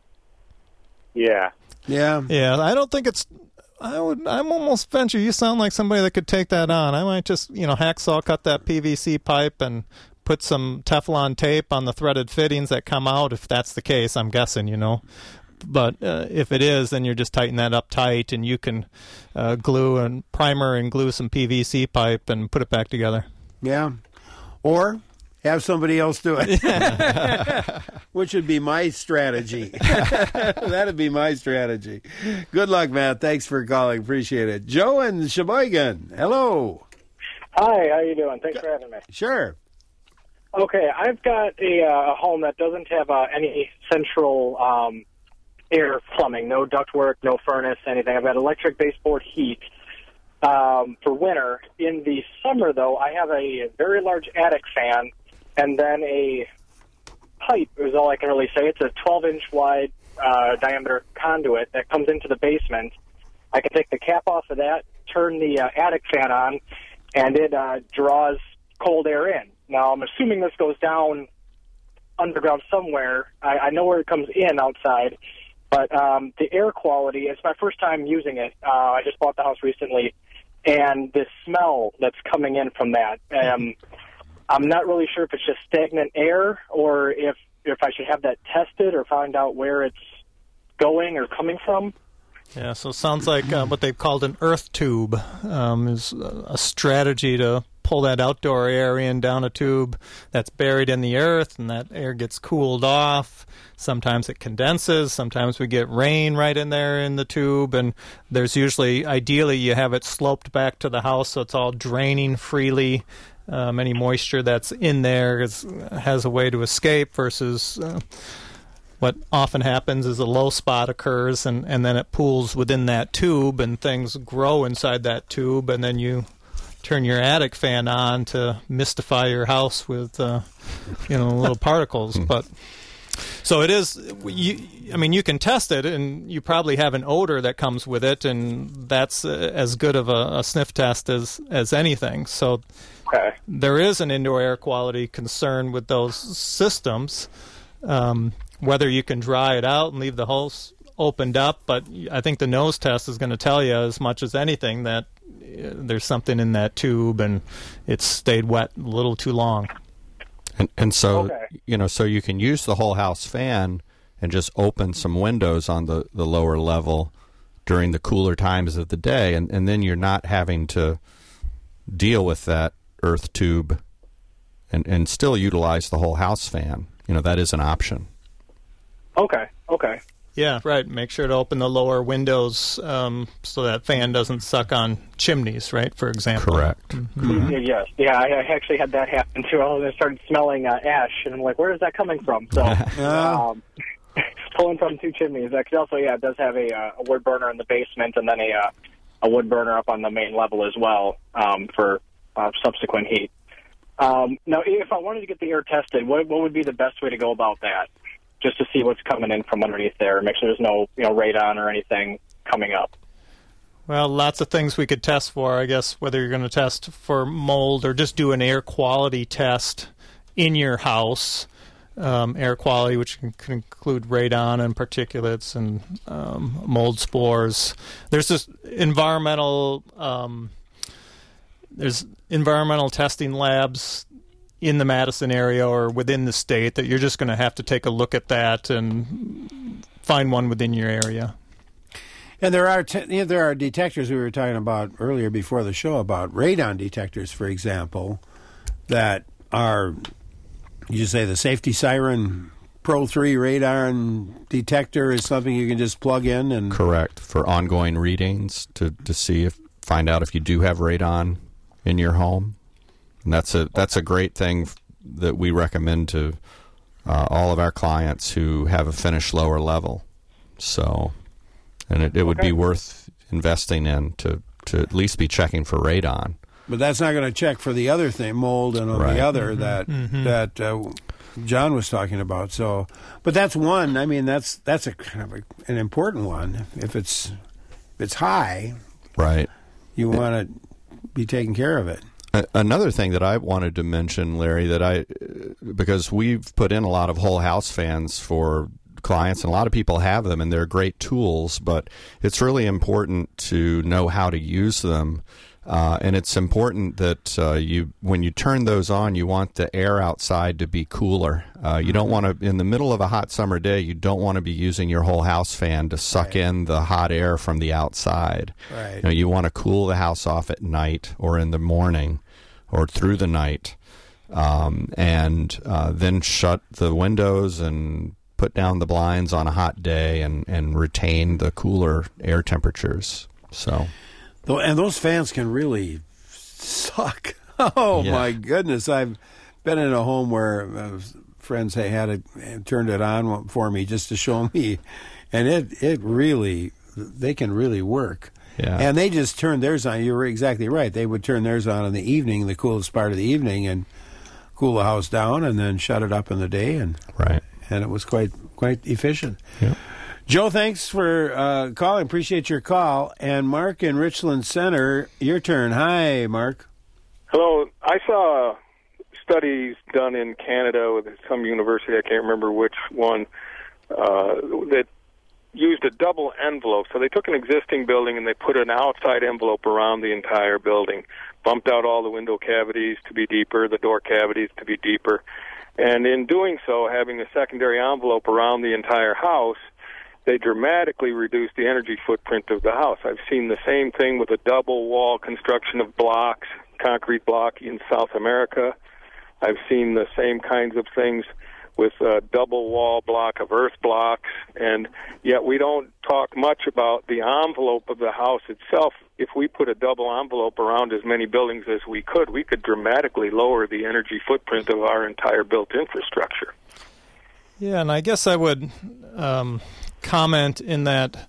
Yeah. Yeah. Yeah, I don't think it's, I would, I'm almost venture, you sound like somebody that could take that on. I might just, you know, hacksaw cut that P V C pipe and put some Teflon tape on the threaded fittings that come out, if that's the case, I'm guessing, you know. But uh, if it is, then you're just tighten that up tight, and you can uh, glue and primer and glue some P V C pipe and put it back together. Yeah. Or have somebody else do it, which would be my strategy. That'd be my strategy. Good luck, Matt. Thanks for calling. Appreciate it. Joe in Sheboygan. Hello. Hi, how you doing? Thanks for having me. Sure. Okay, I've got a, uh, a home that doesn't have uh, any central um, air plumbing, no ductwork, no furnace, anything. I've got electric baseboard heat um, for winter. In the summer, though, I have a very large attic fan and then a pipe is all I can really say. It's a twelve-inch wide uh, diameter conduit that comes into the basement. I can take the cap off of that, turn the uh, attic fan on, and it uh, draws cold air in. Now, I'm assuming this goes down underground somewhere. I, I know where it comes in outside, but um, the air quality, it's my first time using it. Uh, I just bought the house recently, and the smell that's coming in from that, um, I'm not really sure if it's just stagnant air or if, if I should have that tested or find out where it's going or coming from. Yeah, so it sounds like uh, what they've called an earth tube um, is a strategy to pull that outdoor air in down a tube that's buried in the earth, and that air gets cooled off. Sometimes it condenses. Sometimes we get rain right in there in the tube, and there's usually, ideally, you have it sloped back to the house so it's all draining freely. Um, any moisture that's in there is, has a way to escape versus... Uh, What often happens is a low spot occurs, and, and then it pools within that tube, and things grow inside that tube, and then you turn your attic fan on to mystify your house with, uh, you know, little particles. But so it is. You, I mean, you can test it, and you probably have an odor that comes with it, and that's uh, as good of a, a sniff test as, as anything. So okay. There is an indoor air quality concern with those systems, um, whether you can dry it out and leave the holes opened up, but I think the nose test is going to tell you as much as anything that uh, there's something in that tube and it's stayed wet a little too long. And, and so, okay. you know, so you can use the whole house fan and just open some windows on the, the lower level during the cooler times of the day, and, and then you're not having to deal with that earth tube and, and still utilize the whole house fan. You know, that is an option. Okay, okay. Yeah, right. Make sure to open the lower windows um, so that fan doesn't suck on chimneys, right, for example. Correct. Mm-hmm. Yeah, yes. Yeah, I, I actually had that happen, too. I started smelling uh, ash, and I'm like, where is that coming from? So, um, pulling from two chimneys. Actually, also, yeah, it does have a, uh, a wood burner in the basement and then a, uh, a wood burner up on the main level as well um, for uh, subsequent heat. Um, now, if I wanted to get the air tested, what, what would be the best way to go about that? Just to see what's coming in from underneath there, make sure there's no, you know, radon or anything coming up. Well, lots of things we could test for, I guess, whether you're going to test for mold or just do an air quality test in your house. Um, air quality, which can, can include radon and particulates and um, mold spores. There's this environmental, um, there's environmental testing labs in the Madison area or within the state that you're just going to have to take a look at that and find one within your area. And there are te- you know, there are detectors we were talking about earlier before the show about radon detectors, for example, that are, you say the Safety Siren Pro three radon detector is something you can just plug in and correct for ongoing readings to, to see if find out if you do have radon in your home. And that's a that's a great thing that we recommend to uh, all of our clients who have a finished lower level. So, and it, it would okay. be worth investing in to, to at least be checking for radon. But that's not going to check for the other thing, mold and right. the other mm-hmm. that mm-hmm. that uh, John was talking about. So, but that's one. I mean, that's that's a kind of a, an important one. If it's if it's high, right, you want to be taking care of it. Another thing that I wanted to mention, Larry, that I because we've put in a lot of whole house fans for clients, and a lot of people have them, and they're great tools, but it's really important to know how to use them. Uh, and it's important that uh, you, when you turn those on, you want the air outside to be cooler. Uh, you don't want to, in the middle of a hot summer day, you don't want to be using your whole house fan to suck right. in the hot air from the outside. Right. You know, you want to cool the house off at night or in the morning or through the night, um, and uh, then shut the windows and put down the blinds on a hot day and, and retain the cooler air temperatures. So. And those fans can really suck. Oh, yeah. My goodness. I've been in a home where uh, friends had it, turned it on for me just to show me. And it, it really, they can really work. Yeah. And they just turned theirs on. You were exactly right. They would turn theirs on in the evening, the coolest part of the evening, and cool the house down and then shut it up in the day. And right. And it was quite quite efficient. Yeah. Joe, thanks for uh, calling. Appreciate your call. And Mark in Richland Center, your turn. Hi, Mark. Hello. I saw studies done in Canada with some university, I can't remember which one, uh, that used a double envelope. So they took an existing building and they put an outside envelope around the entire building, bumped out all the window cavities to be deeper, the door cavities to be deeper. And in doing so, having a secondary envelope around the entire house, they dramatically reduce the energy footprint of the house. I've seen the same thing with a double wall construction of blocks, concrete block in South America. I've seen the same kinds of things with a double wall block of earth blocks, and yet we don't talk much about the envelope of the house itself. If we put a double envelope around as many buildings as we could, we could dramatically lower the energy footprint of our entire built infrastructure. Yeah, and I guess I would um, comment in that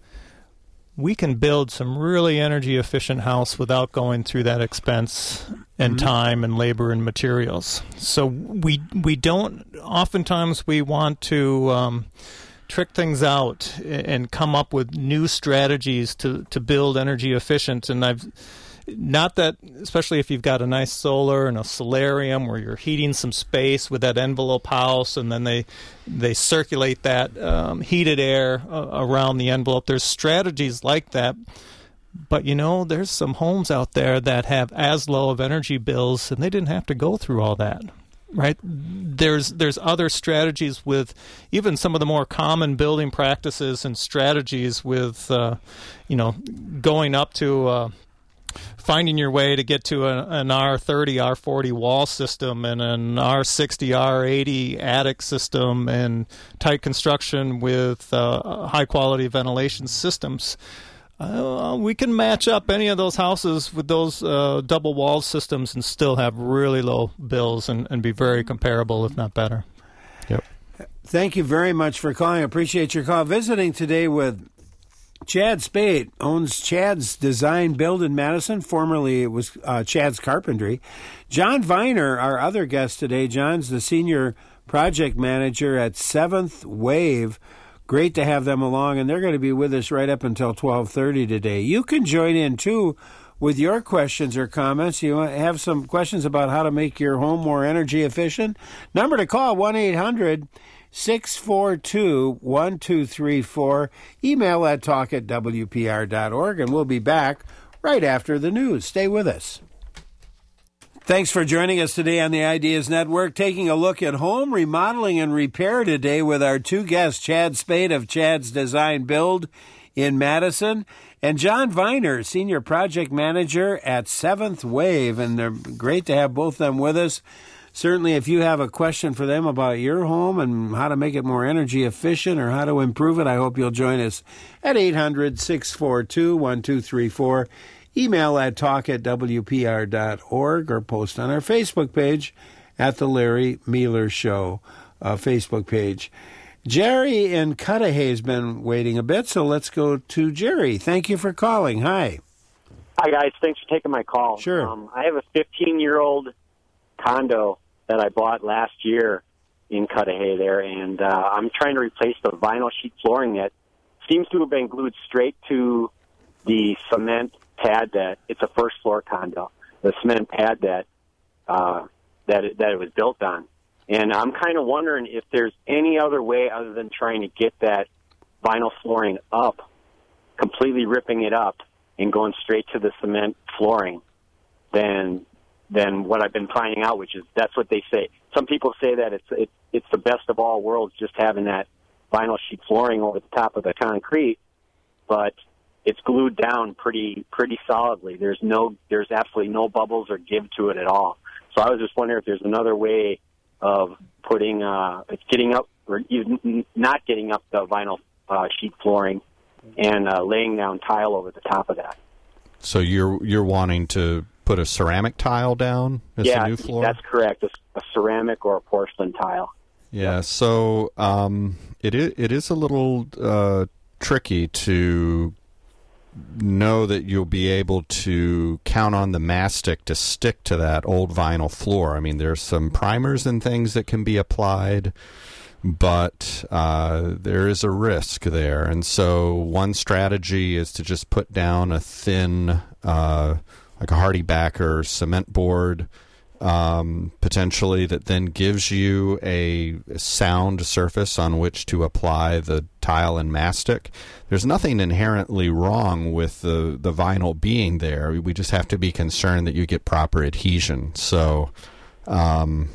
we can build some really energy-efficient house without going through that expense and mm-hmm. time and labor and materials. So we we don't, oftentimes we want to um, trick things out and come up with new strategies to, to build energy efficient. And I've not that, especially if you've got a nice solar and a solarium where you're heating some space with that envelope house, and then they they circulate that um, heated air uh, around the envelope. There's strategies like that. But, you know, there's some homes out there that have as low of energy bills, and they didn't have to go through all that, right? There's there's other strategies with even some of the more common building practices and strategies with, uh, you know, going up to uh, finding your way to get to a, an R thirty, R forty wall system and an R sixty, R eighty attic system and tight construction with uh, high-quality ventilation systems. Uh, we can match up any of those houses with those uh, double wall systems and still have really low bills and, and be very comparable, if not better. Yep. Thank you very much for calling. I appreciate your call. Visiting today with Chad Spade, owns Chad's Design Build in Madison. Formerly it was uh, Chad's Carpentry. John Viner, our other guest today. John's the senior project manager at Seventh Wave. Great to have them along, and they're going to be with us right up until twelve thirty today. You can join in, too, with your questions or comments. You have some questions about how to make your home more energy efficient? Number to call, one eight hundred six four two one two three four. Email at talk at w p r dot org, and we'll be back right after the news. Stay with us. Thanks for joining us today on the Ideas Network, taking a look at home remodeling and repair today with our two guests, Chad Spade of Chad's Design Build in Madison and John Viner, Senior Project Manager at Seventh Wave. And they're great to have both of them with us. Certainly, if you have a question for them about your home and how to make it more energy efficient or how to improve it, I hope you'll join us at eight hundred six four two one two three four. Email at talk at w p r dot org or post on our Facebook page at the Larry Mueller Show uh, Facebook page. Jerry in Cudahy has been waiting a bit, so let's go to Jerry. Thank you for calling. Hi. Hi, guys. Thanks for taking my call. Sure. Um, I have a fifteen-year-old condo that I bought last year in Cudahy there, and uh, I'm trying to replace the vinyl sheet flooring that seems to have been glued straight to the cement pad that it's a first floor condo, the cement pad that uh, that it, that it was built on, and I'm kind of wondering if there's any other way other than trying to get that vinyl flooring up, completely ripping it up and going straight to the cement flooring, than than what I've been finding out, which is that's what they say. Some people say that it's it, it's the best of all worlds, just having that vinyl sheet flooring over the top of the concrete, but it's glued down pretty pretty solidly. There's no, there's absolutely no bubbles or give to it at all. So I was just wondering if there's another way of putting, uh, getting up or even not getting up the vinyl uh, sheet flooring and uh, laying down tile over the top of that. So you're you're wanting to put a ceramic tile down as yeah, a new floor? That's correct. A, a ceramic or a porcelain tile. Yeah. So um, it is it is a little uh, tricky to know that you'll be able to count on the mastic to stick to that old vinyl floor. I mean, there's some primers and things that can be applied, but uh, there is a risk there. And so one strategy is to just put down a thin, uh, like a Hardy Backer cement board, um, potentially, that then gives you a sound surface on which to apply the tile and mastic. There's nothing inherently wrong with the, the vinyl being there. We just have to be concerned that you get proper adhesion. So um,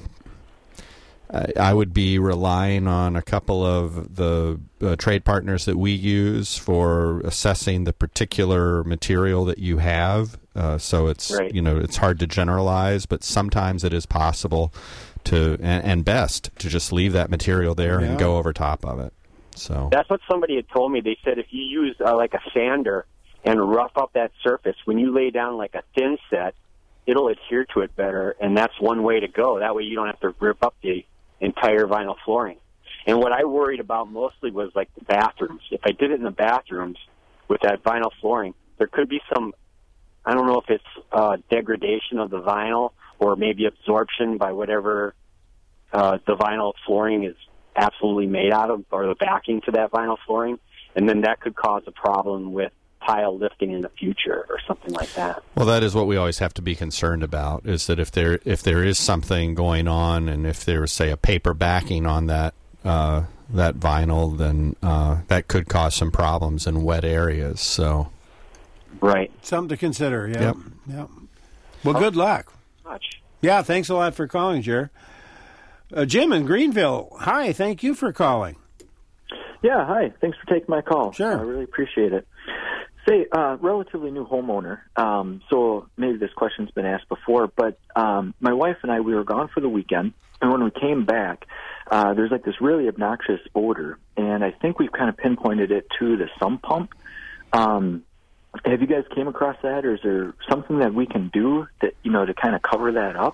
I, I would be relying on a couple of the uh, trade partners that we use for assessing the particular material that you have. Uh, so it's right. you know it's hard to generalize, but sometimes it is possible to and, and best to just leave that material there yeah. and go over top of it. So that's what somebody had told me. They said if you use uh, like a sander and rough up that surface, when you lay down like a thin set, it'll adhere to it better, and that's one way to go. That way you don't have to rip up the entire vinyl flooring. And what I worried about mostly was like the bathrooms. If I did it in the bathrooms with that vinyl flooring, there could be some, I don't know if it's uh, degradation of the vinyl or maybe absorption by whatever uh, the vinyl flooring is absolutely made out of, or the backing to that vinyl flooring, and then that could cause a problem with tile lifting in the future or something like that. Well, that is what we always have to be concerned about, is that if there if there is something going on, and if there's, say, a paper backing on that uh, that vinyl, then uh, that could cause some problems in wet areas. So, right, something to consider. Yeah, yep. Yep. Well, good luck. Much. Yeah, thanks a lot for calling, Jer. Uh, Jim in Greenville. Hi, thank you for calling. Yeah, hi. Thanks for taking my call. Sure. I really appreciate it. Say, uh, relatively new homeowner, um, so maybe this question's been asked before, but um, my wife and I, we were gone for the weekend, and when we came back, uh, there's like this really obnoxious odor, and I think we've kind of pinpointed it to the sump pump. Um, have you guys came across that, or is there something that we can do that, you know, to kind of cover that up?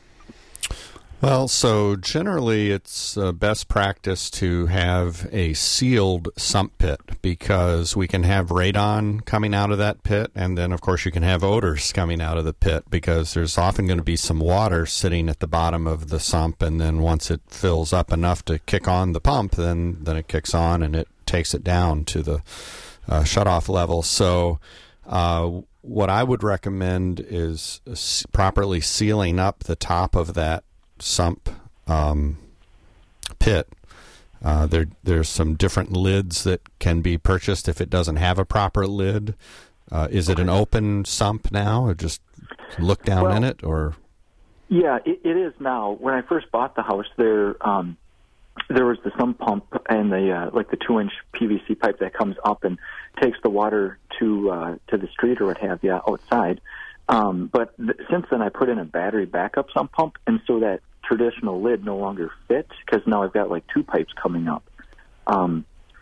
Well, so generally it's uh, best practice to have a sealed sump pit, because we can have radon coming out of that pit, and then, of course, you can have odors coming out of the pit, because there's often going to be some water sitting at the bottom of the sump, and then once it fills up enough to kick on the pump, then, then it kicks on and it takes it down to the uh, shutoff level. So uh, what I would recommend is s- properly sealing up the top of that sump um, pit. Uh, there, there's some different lids that can be purchased if it doesn't have a proper lid. Uh, is it an open sump now, or just look down well, in it, or? Yeah, it, it is now. When I first bought the house, there um, there was the sump pump and the uh, like the two inch P V C pipe that comes up and takes the water to uh, to the street or what have you outside. Um, but th- since then, I put in a battery backup sump pump, and so that traditional lid no longer fits, because now I've got like two pipes coming up. Um,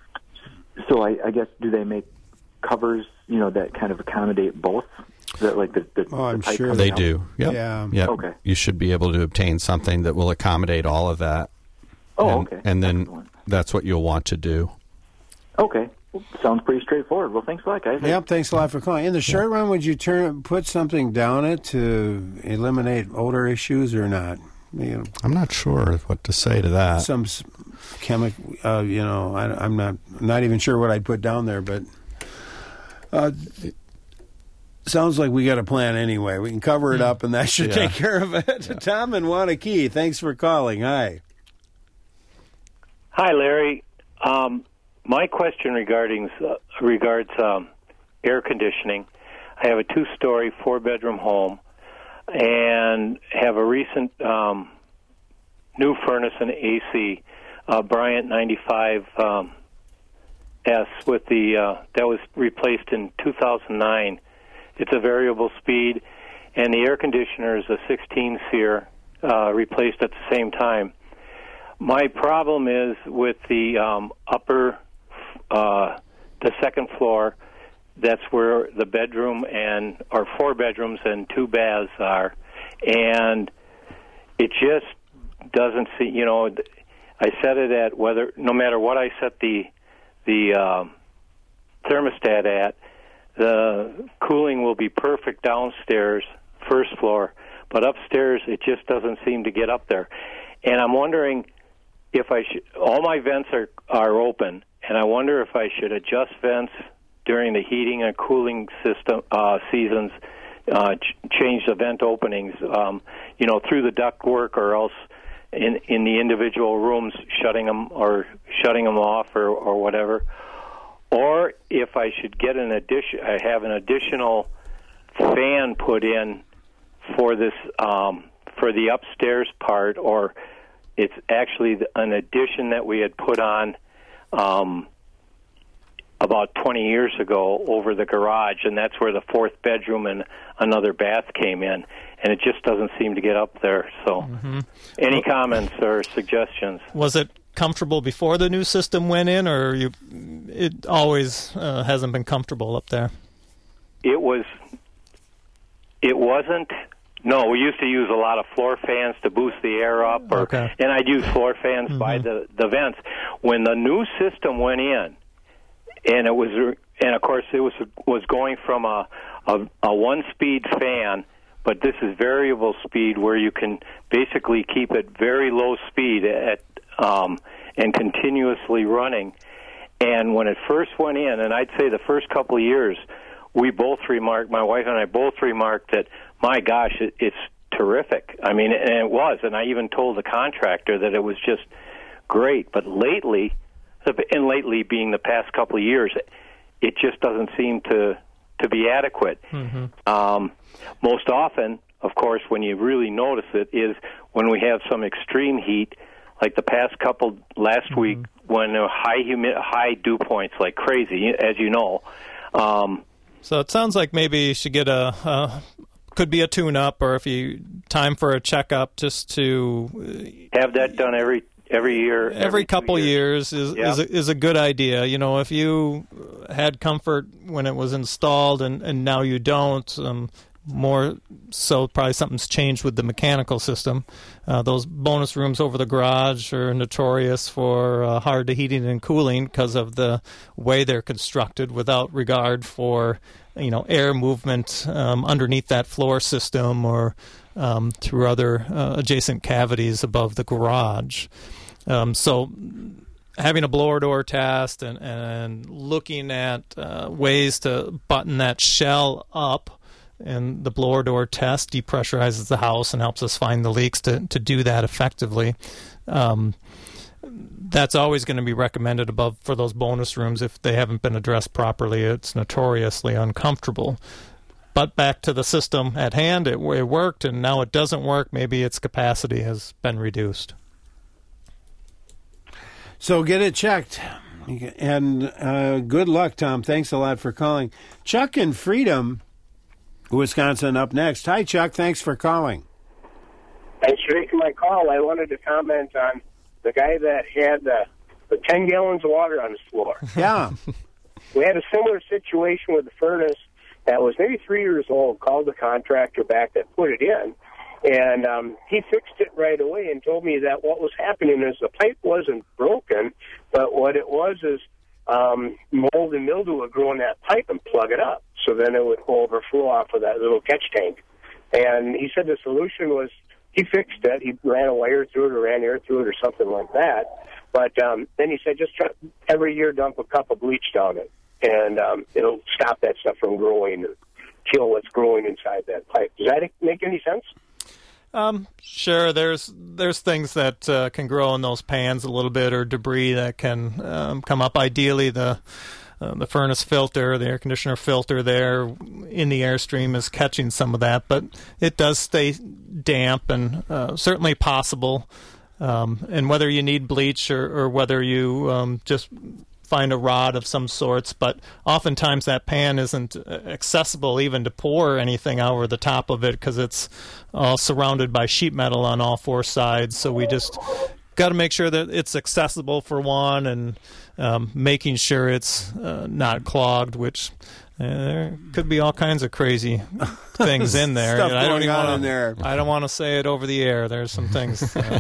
so I, I guess, do they make covers, you know, that kind of accommodate both? That like the, the, oh, I'm the pipe sure they out? do. Yep. Yeah. Yep. Okay. You should be able to obtain something that will accommodate all of that. Oh, and, okay. And then Excellent. That's what you'll want to do. Okay. Sounds pretty straightforward. Well, thanks a lot, guys. Yep, thanks a lot for calling. In the short run, would you turn put something down it to eliminate odor issues or not? You know, I'm not sure what to say to that. Some chemical, uh, you know, I, I'm not not even sure what I'd put down there, but uh, it sounds like we got a plan anyway. We can cover it up, and that should Yeah. take care of it. Yeah. Tom in Wanakee, thanks for calling. Hi. Hi, Larry. Um, my question regarding uh, regards um, air conditioning. I have a two-story, four-bedroom home, and have a recent um, new furnace and A C, uh, Bryant ninety-five um, S, with the uh, that was replaced in two thousand nine. It's a variable speed, and the air conditioner is a sixteen SEER, uh, replaced at the same time. My problem is with the um, upper, uh, the second floor. That's where the bedroom and or four bedrooms and two baths are, and it just doesn't see. You know, I set it at whether no matter what I set the the um, thermostat at, the cooling will be perfect downstairs, first floor, but upstairs it just doesn't seem to get up there, and I'm wondering if I should. All my vents are are open, and I wonder if I should adjust vents during the heating and cooling system uh, seasons, uh, ch- change the vent openings, um, you know, through the duct work, or else in in the individual rooms, shutting them or shutting them off, or, or whatever. Or if I should get an addition, I have an additional fan put in for this um, for the upstairs part, or it's actually an addition that we had put on um, about twenty years ago over the garage, and that's where the fourth bedroom and another bath came in, and it just doesn't seem to get up there. So Mm-hmm. any comments or suggestions? Was it comfortable before the new system went in, or you, it always uh, hasn't been comfortable up there? It was, it wasn't, no, we used to use a lot of floor fans to boost the air up, or, Okay. and I'd use floor fans Mm-hmm. by the, the vents. When the new system went in, and it was, and of course it was was going from a a, a one-speed fan, but this is variable speed where you can basically keep it very low speed at, um, and continuously running. And when it first went in, and I'd say the first couple of years, we both remarked, my wife and I both remarked that, my gosh, it, it's terrific. I mean, and it was. And I even told the contractor that it was just great. But lately, and lately being the past couple of years, it just doesn't seem to, to be adequate. Mm-hmm. Um, most often, of course, when you really notice it is when we have some extreme heat, like the past couple, last mm-hmm. week, when there were high, humi- high dew points like crazy, as you know. Um, so it sounds like maybe you should get a... a could be a tune-up, or if you time for a checkup, just to have that done every every year, every, every couple years, years is, yeah. is, a, is a good idea. You know, if you had comfort when it was installed and, and now you don't, um, more so probably something's changed with the mechanical system. Uh, those bonus rooms over the garage are notorious for uh, hard heating and cooling because of the way they're constructed, without regard for, you know, air movement um, underneath that floor system or um, through other uh, adjacent cavities above the garage. Um, so having a blower door test and, and looking at uh, ways to button that shell up, and the blower door test depressurizes the house and helps us find the leaks to, to do that effectively. Um, that's always going to be recommended above for those bonus rooms if they haven't been addressed properly. It's notoriously uncomfortable. But back to the system at hand, it, it worked, and now it doesn't work. Maybe its capacity has been reduced. So get it checked. And uh, good luck, Tom. Thanks a lot for calling. Chuck in Freedom, Wisconsin, up next. Hi, Chuck. Thanks for calling. Thanks for taking my call. I wanted to comment on the guy that had uh, the ten gallons of water on his floor. Yeah. We had a similar situation with the furnace that was maybe three years old, called the contractor back that put it in, and um, he fixed it right away and told me that what was happening is the pipe wasn't broken, but what it was is um, mold and mildew would grow in that pipe and plug it up. So then it would overflow off of that little catch tank. And he said the solution was, he fixed it. He ran a wire through it or ran air through it or something like that. But um, then he said just try, every year dump a cup of bleach down it, and um, it'll stop that stuff from growing or kill what's growing inside that pipe. Does that make any sense? Um, sure. There's there's things that uh, can grow in those pans a little bit, or debris that can um, come up. Ideally, the uh, the furnace filter, the air conditioner filter there in the airstream is catching some of that, but it does stay damp and uh, certainly possible. Um, and whether you need bleach or, or whether you um, just find a rod of some sorts, but oftentimes that pan isn't accessible even to pour anything over the top of it because it's all surrounded by sheet metal on all four sides. So we just got to make sure that it's accessible for one, and um, making sure it's uh, not clogged, which uh, there could be all kinds of crazy things in there. Stuff I don't going even on wanna, in there. I don't want to say it over the air. There's some things. Uh,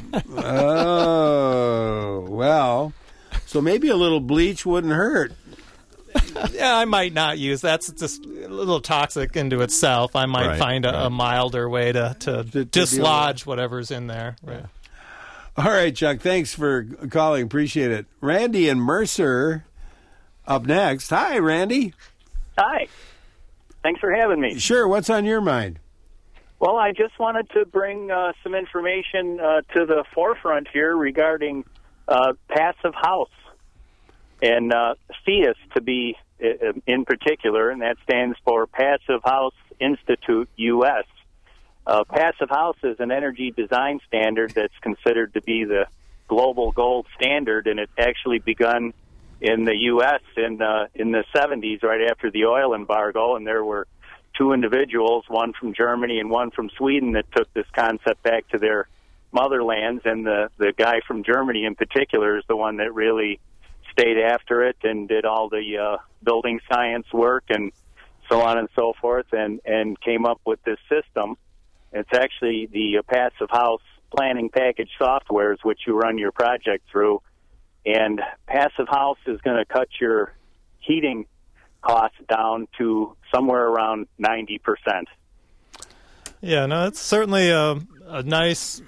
oh, well, so maybe a little bleach wouldn't hurt. Yeah, I might not use. That's just a little toxic into itself. I might Right, find a, right. a milder way to, to, To- to dislodge whatever's in there. Right. All right, Chuck, thanks for calling. Appreciate it. Randy and Mercer up next. Hi, Randy. Hi. Thanks for having me. Sure, what's on your mind? Well, I just wanted to bring uh, some information uh, to the forefront here regarding uh, Passive House, and uh, F I A S to be uh, in particular, and that stands for Passive House Institute U S. Uh, Passive House is an energy design standard that's considered to be the global gold standard, and it actually begun in the U S in uh, in the seventies, right after the oil embargo, and there were two individuals, one from Germany and one from Sweden, that took this concept back to their motherlands, and the, the guy from Germany in particular is the one that really stayed after it and did all the uh, building science work and so on and so forth, and, and came up with this system. It's actually the uh, Passive House planning package softwares which you run your project through. And Passive House is going to cut your heating costs down to somewhere around ninety percent. Yeah, no, it's certainly a, a nice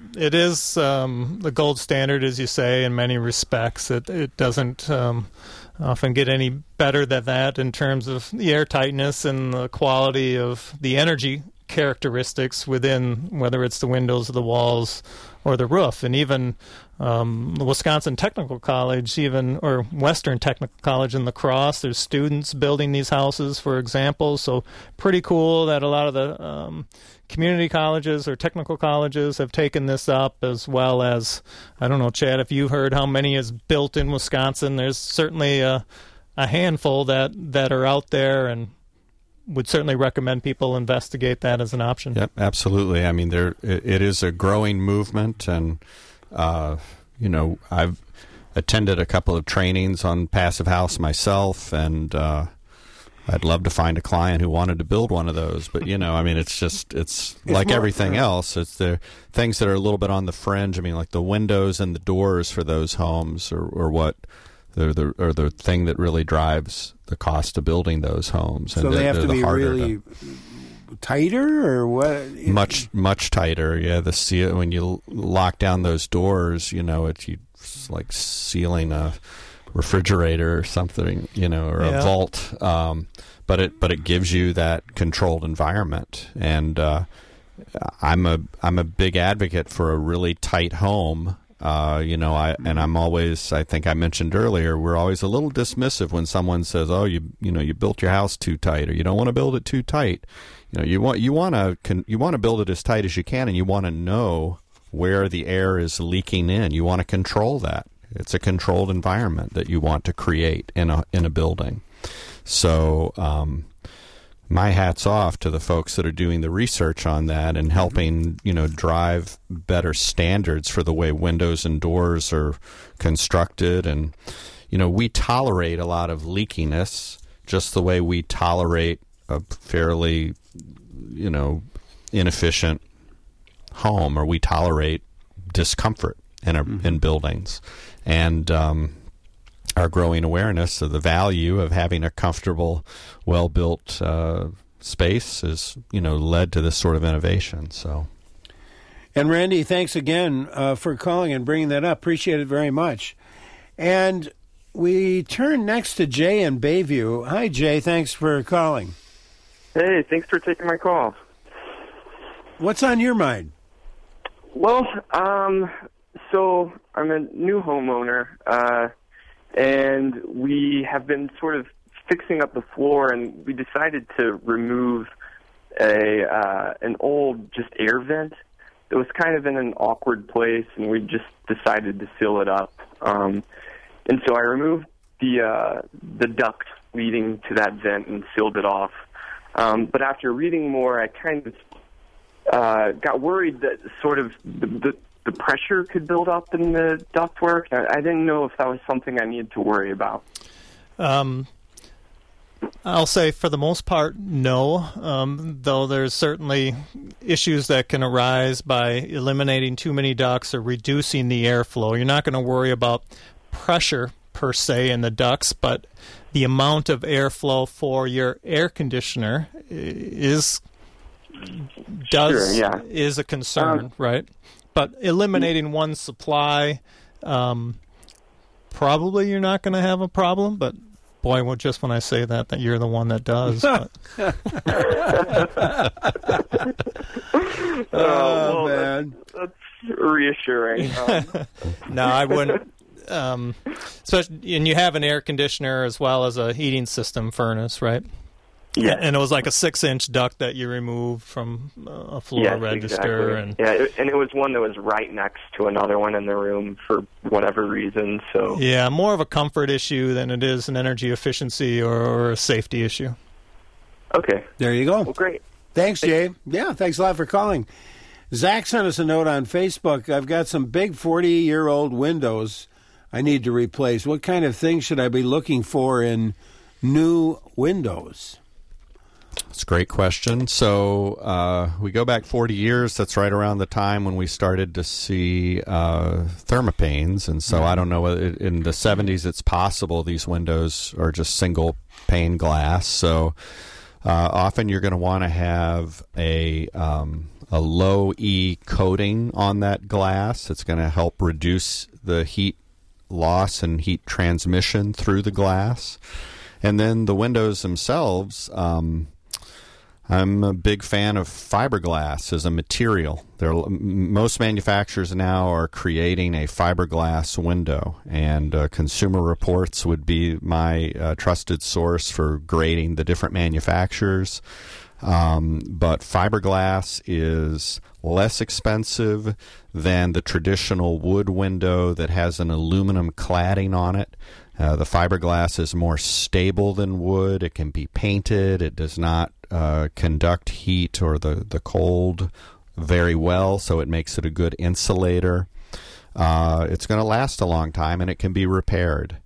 it is um, the gold standard, as you say, in many respects. It it doesn't um, often get any better than that in terms of the air tightness and the quality of the energy characteristics within, whether it's the windows, the walls, or the roof. And even um, the Wisconsin Technical College, even or Western Technical College in La Crosse, there's students building these houses, for example. So pretty cool that a lot of the um, community colleges or technical colleges have taken this up, as well as, I don't know, Chad, if you heard how many is built in Wisconsin. There's certainly a, a handful that, that are out there, and would certainly recommend people investigate that as an option. Yep, absolutely. I mean, there it, it is a growing movement, and uh, you know, I've attended a couple of trainings on passive house myself, and uh, I'd love to find a client who wanted to build one of those. But you know, I mean, it's just it's, it's like more, everything uh, else. It's the things that are a little bit on the fringe. I mean, like the windows and the doors for those homes, or, or what. They're the, or the thing that really drives the cost of building those homes. So and they have to the be really to, tighter, or what? Much, much tighter. Yeah, the seal, when you lock down those doors, you know, it's, you, it's like sealing a refrigerator or something, you know, or yeah. a vault. Um, but it, but it gives you that controlled environment. And uh, I'm a, I'm a big advocate for a really tight home. Uh, you know, I and I'm always. I think I mentioned earlier, we're always a little dismissive when someone says, "Oh, you you know, you built your house too tight, or you don't want to build it too tight." You know, you want you want to you want to build it as tight as you can, and you want to know where the air is leaking in. You want to control that. It's a controlled environment that you want to create in a in a building. So, um, my hat's off to the folks that are doing the research on that and helping, you know, drive better standards for the way windows and doors are constructed. And, you know, we tolerate a lot of leakiness just the way we tolerate a fairly, you know, inefficient home, or we tolerate discomfort in a, mm-hmm. in buildings. And, um, our growing awareness of the value of having a comfortable, well-built uh, space is, you know, led to this sort of innovation. So, and Randy, thanks again uh, for calling and bringing that up. Appreciate it very much. And we turn next to Jay in Bayview. Hi, Jay. Thanks for calling. Hey, thanks for taking my call. What's on your mind? Well, um, so I'm a new homeowner. Uh, And we have been sort of fixing up the floor, and we decided to remove a uh, an old just air vent that was kind of in an awkward place, and we just decided to seal it up. Um, and so I removed the uh, the duct leading to that vent and sealed it off. Um, but after reading more, I kind of uh, got worried that sort of the, the the pressure could build up in the ductwork. I, I didn't know if that was something I needed to worry about. Um, I'll say for the most part, no, um, though there's certainly issues that can arise by eliminating too many ducts or reducing the airflow. You're not going to worry about pressure per se in the ducts, but the amount of airflow for your air conditioner is does sure, yeah. is a concern, um, right? But eliminating one supply, um, probably you're not going to have a problem. But boy, well, just when I say that, that you're the one that does. oh, well, man, that's, that's reassuring. Um, no, I wouldn't. Um, especially, and you have an air conditioner as well as a heating system furnace, right? Yeah, and it was like a six-inch duct that you removed from a floor yes, register, exactly. and yeah, it, and it was one that was right next to another one in the room for whatever reason. So yeah, more of a comfort issue than it is an energy efficiency or, or a safety issue. Okay, there you go. Well, great. Thanks, Jay. Yeah, thanks a lot for calling. Zach sent us a note on Facebook. I've got some big forty-year-old windows I need to replace. What kind of things should I be looking for in new windows? That's a great question. So uh, we go back forty years. That's right around the time when we started to see uh, thermopanes. And so I don't know whether in the seventies it's possible these windows are just single pane glass. So Uh, often you're going to want to have a um, a low E coating on that glass. It's going to help reduce the heat loss and heat transmission through the glass. And then the windows themselves, um, I'm a big fan of fiberglass as a material. There, most manufacturers now are creating a fiberglass window, and uh, Consumer Reports would be my uh, trusted source for grading the different manufacturers. Um, but fiberglass is less expensive than the traditional wood window that has an aluminum cladding on it. Uh, the fiberglass is more stable than wood. It can be painted. It does not uh, conduct heat or the, the cold very well, so it makes it a good insulator. Uh, it's going to last a long time, and it can be repaired.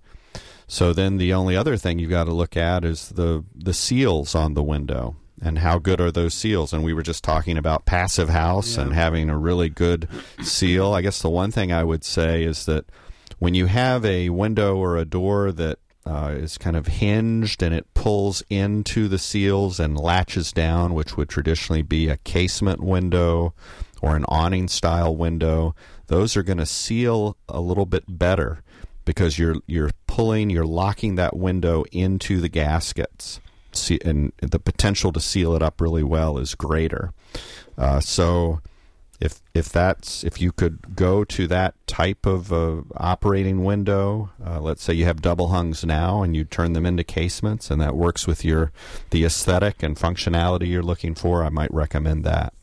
So then the only other thing you've got to look at is the, the seals on the window. And how good are those seals? And we were just talking about Passive House yeah. and having a really good seal. I guess the one thing I would say is that when you have a window or a door that uh, is kind of hinged and it pulls into the seals and latches down, which would traditionally be a casement window or an awning-style window, those are going to seal a little bit better because you're you're pulling, you're locking that window into the gaskets. See, and the potential to seal it up really well is greater. Uh, so, if if that's if you could go to that type of uh, operating window, uh, let's say you have double hungs now, and you turn them into casements, and that works with your the aesthetic and functionality you're looking for, I might recommend that.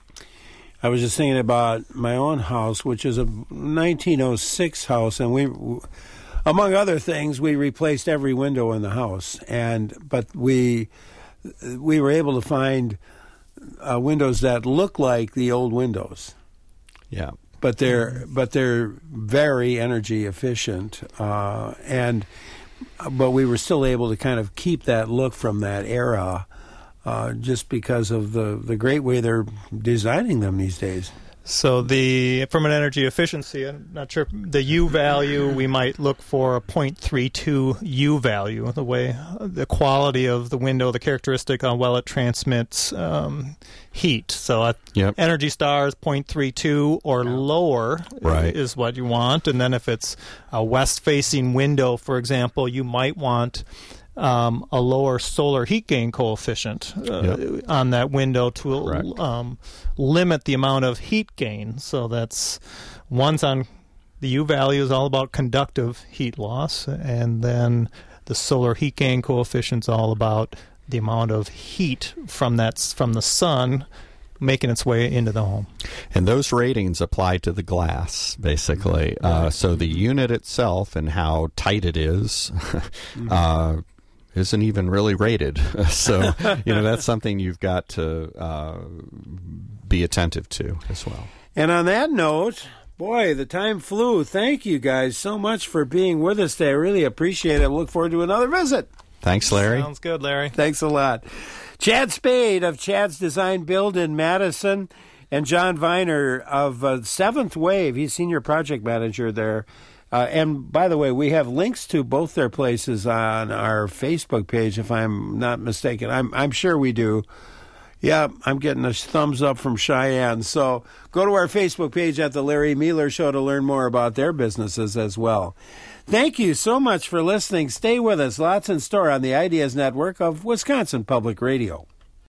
I was just thinking about my own house, which is a nineteen oh six house, and we. Among other things, we replaced every window in the house, and but we we were able to find uh, windows that look like the old windows. Yeah, but they're but they're very energy efficient, uh, and but we were still able to kind of keep that look from that era, uh, just because of the the great way they're designing them these days. So the from an energy efficiency, I'm not sure, the U value, we might look for a zero point three two U value, the way, the quality of the window, the characteristic on well it transmits um, heat. So a yep. Energy Star is zero point three two or lower right. is what you want. And then if it's a west-facing window, for example, you might want Um, a lower solar heat gain coefficient uh, yep. on that window to um, limit the amount of heat gain. So that's one's on the U value is all about conductive heat loss, and then the solar heat gain coefficient's all about the amount of heat from that from the sun making its way into the home. And those ratings apply to the glass, basically. Mm-hmm. Uh, so the unit itself and how tight it is. mm-hmm. uh, isn't even really rated. So, you know, that's something you've got to uh, be attentive to as well. And on that note, boy, the time flew. Thank you guys so much for being with us today. I really appreciate it. I look forward to another visit. Thanks, Larry. Sounds good, Larry. Thanks a lot. Chad Spade of Chad's Design Build in Madison, and John Viner of uh, Seventh Wave. He's senior project manager there. Uh, and by the way, we have links to both their places on our Facebook page, if I'm not mistaken. I'm I'm sure we do. Yeah, I'm getting a thumbs up from Cheyenne. So go to our Facebook page at The Larry Mealer Show to learn more about their businesses as well. Thank you so much for listening. Stay with us. Lots in store on the Ideas Network of Wisconsin Public Radio.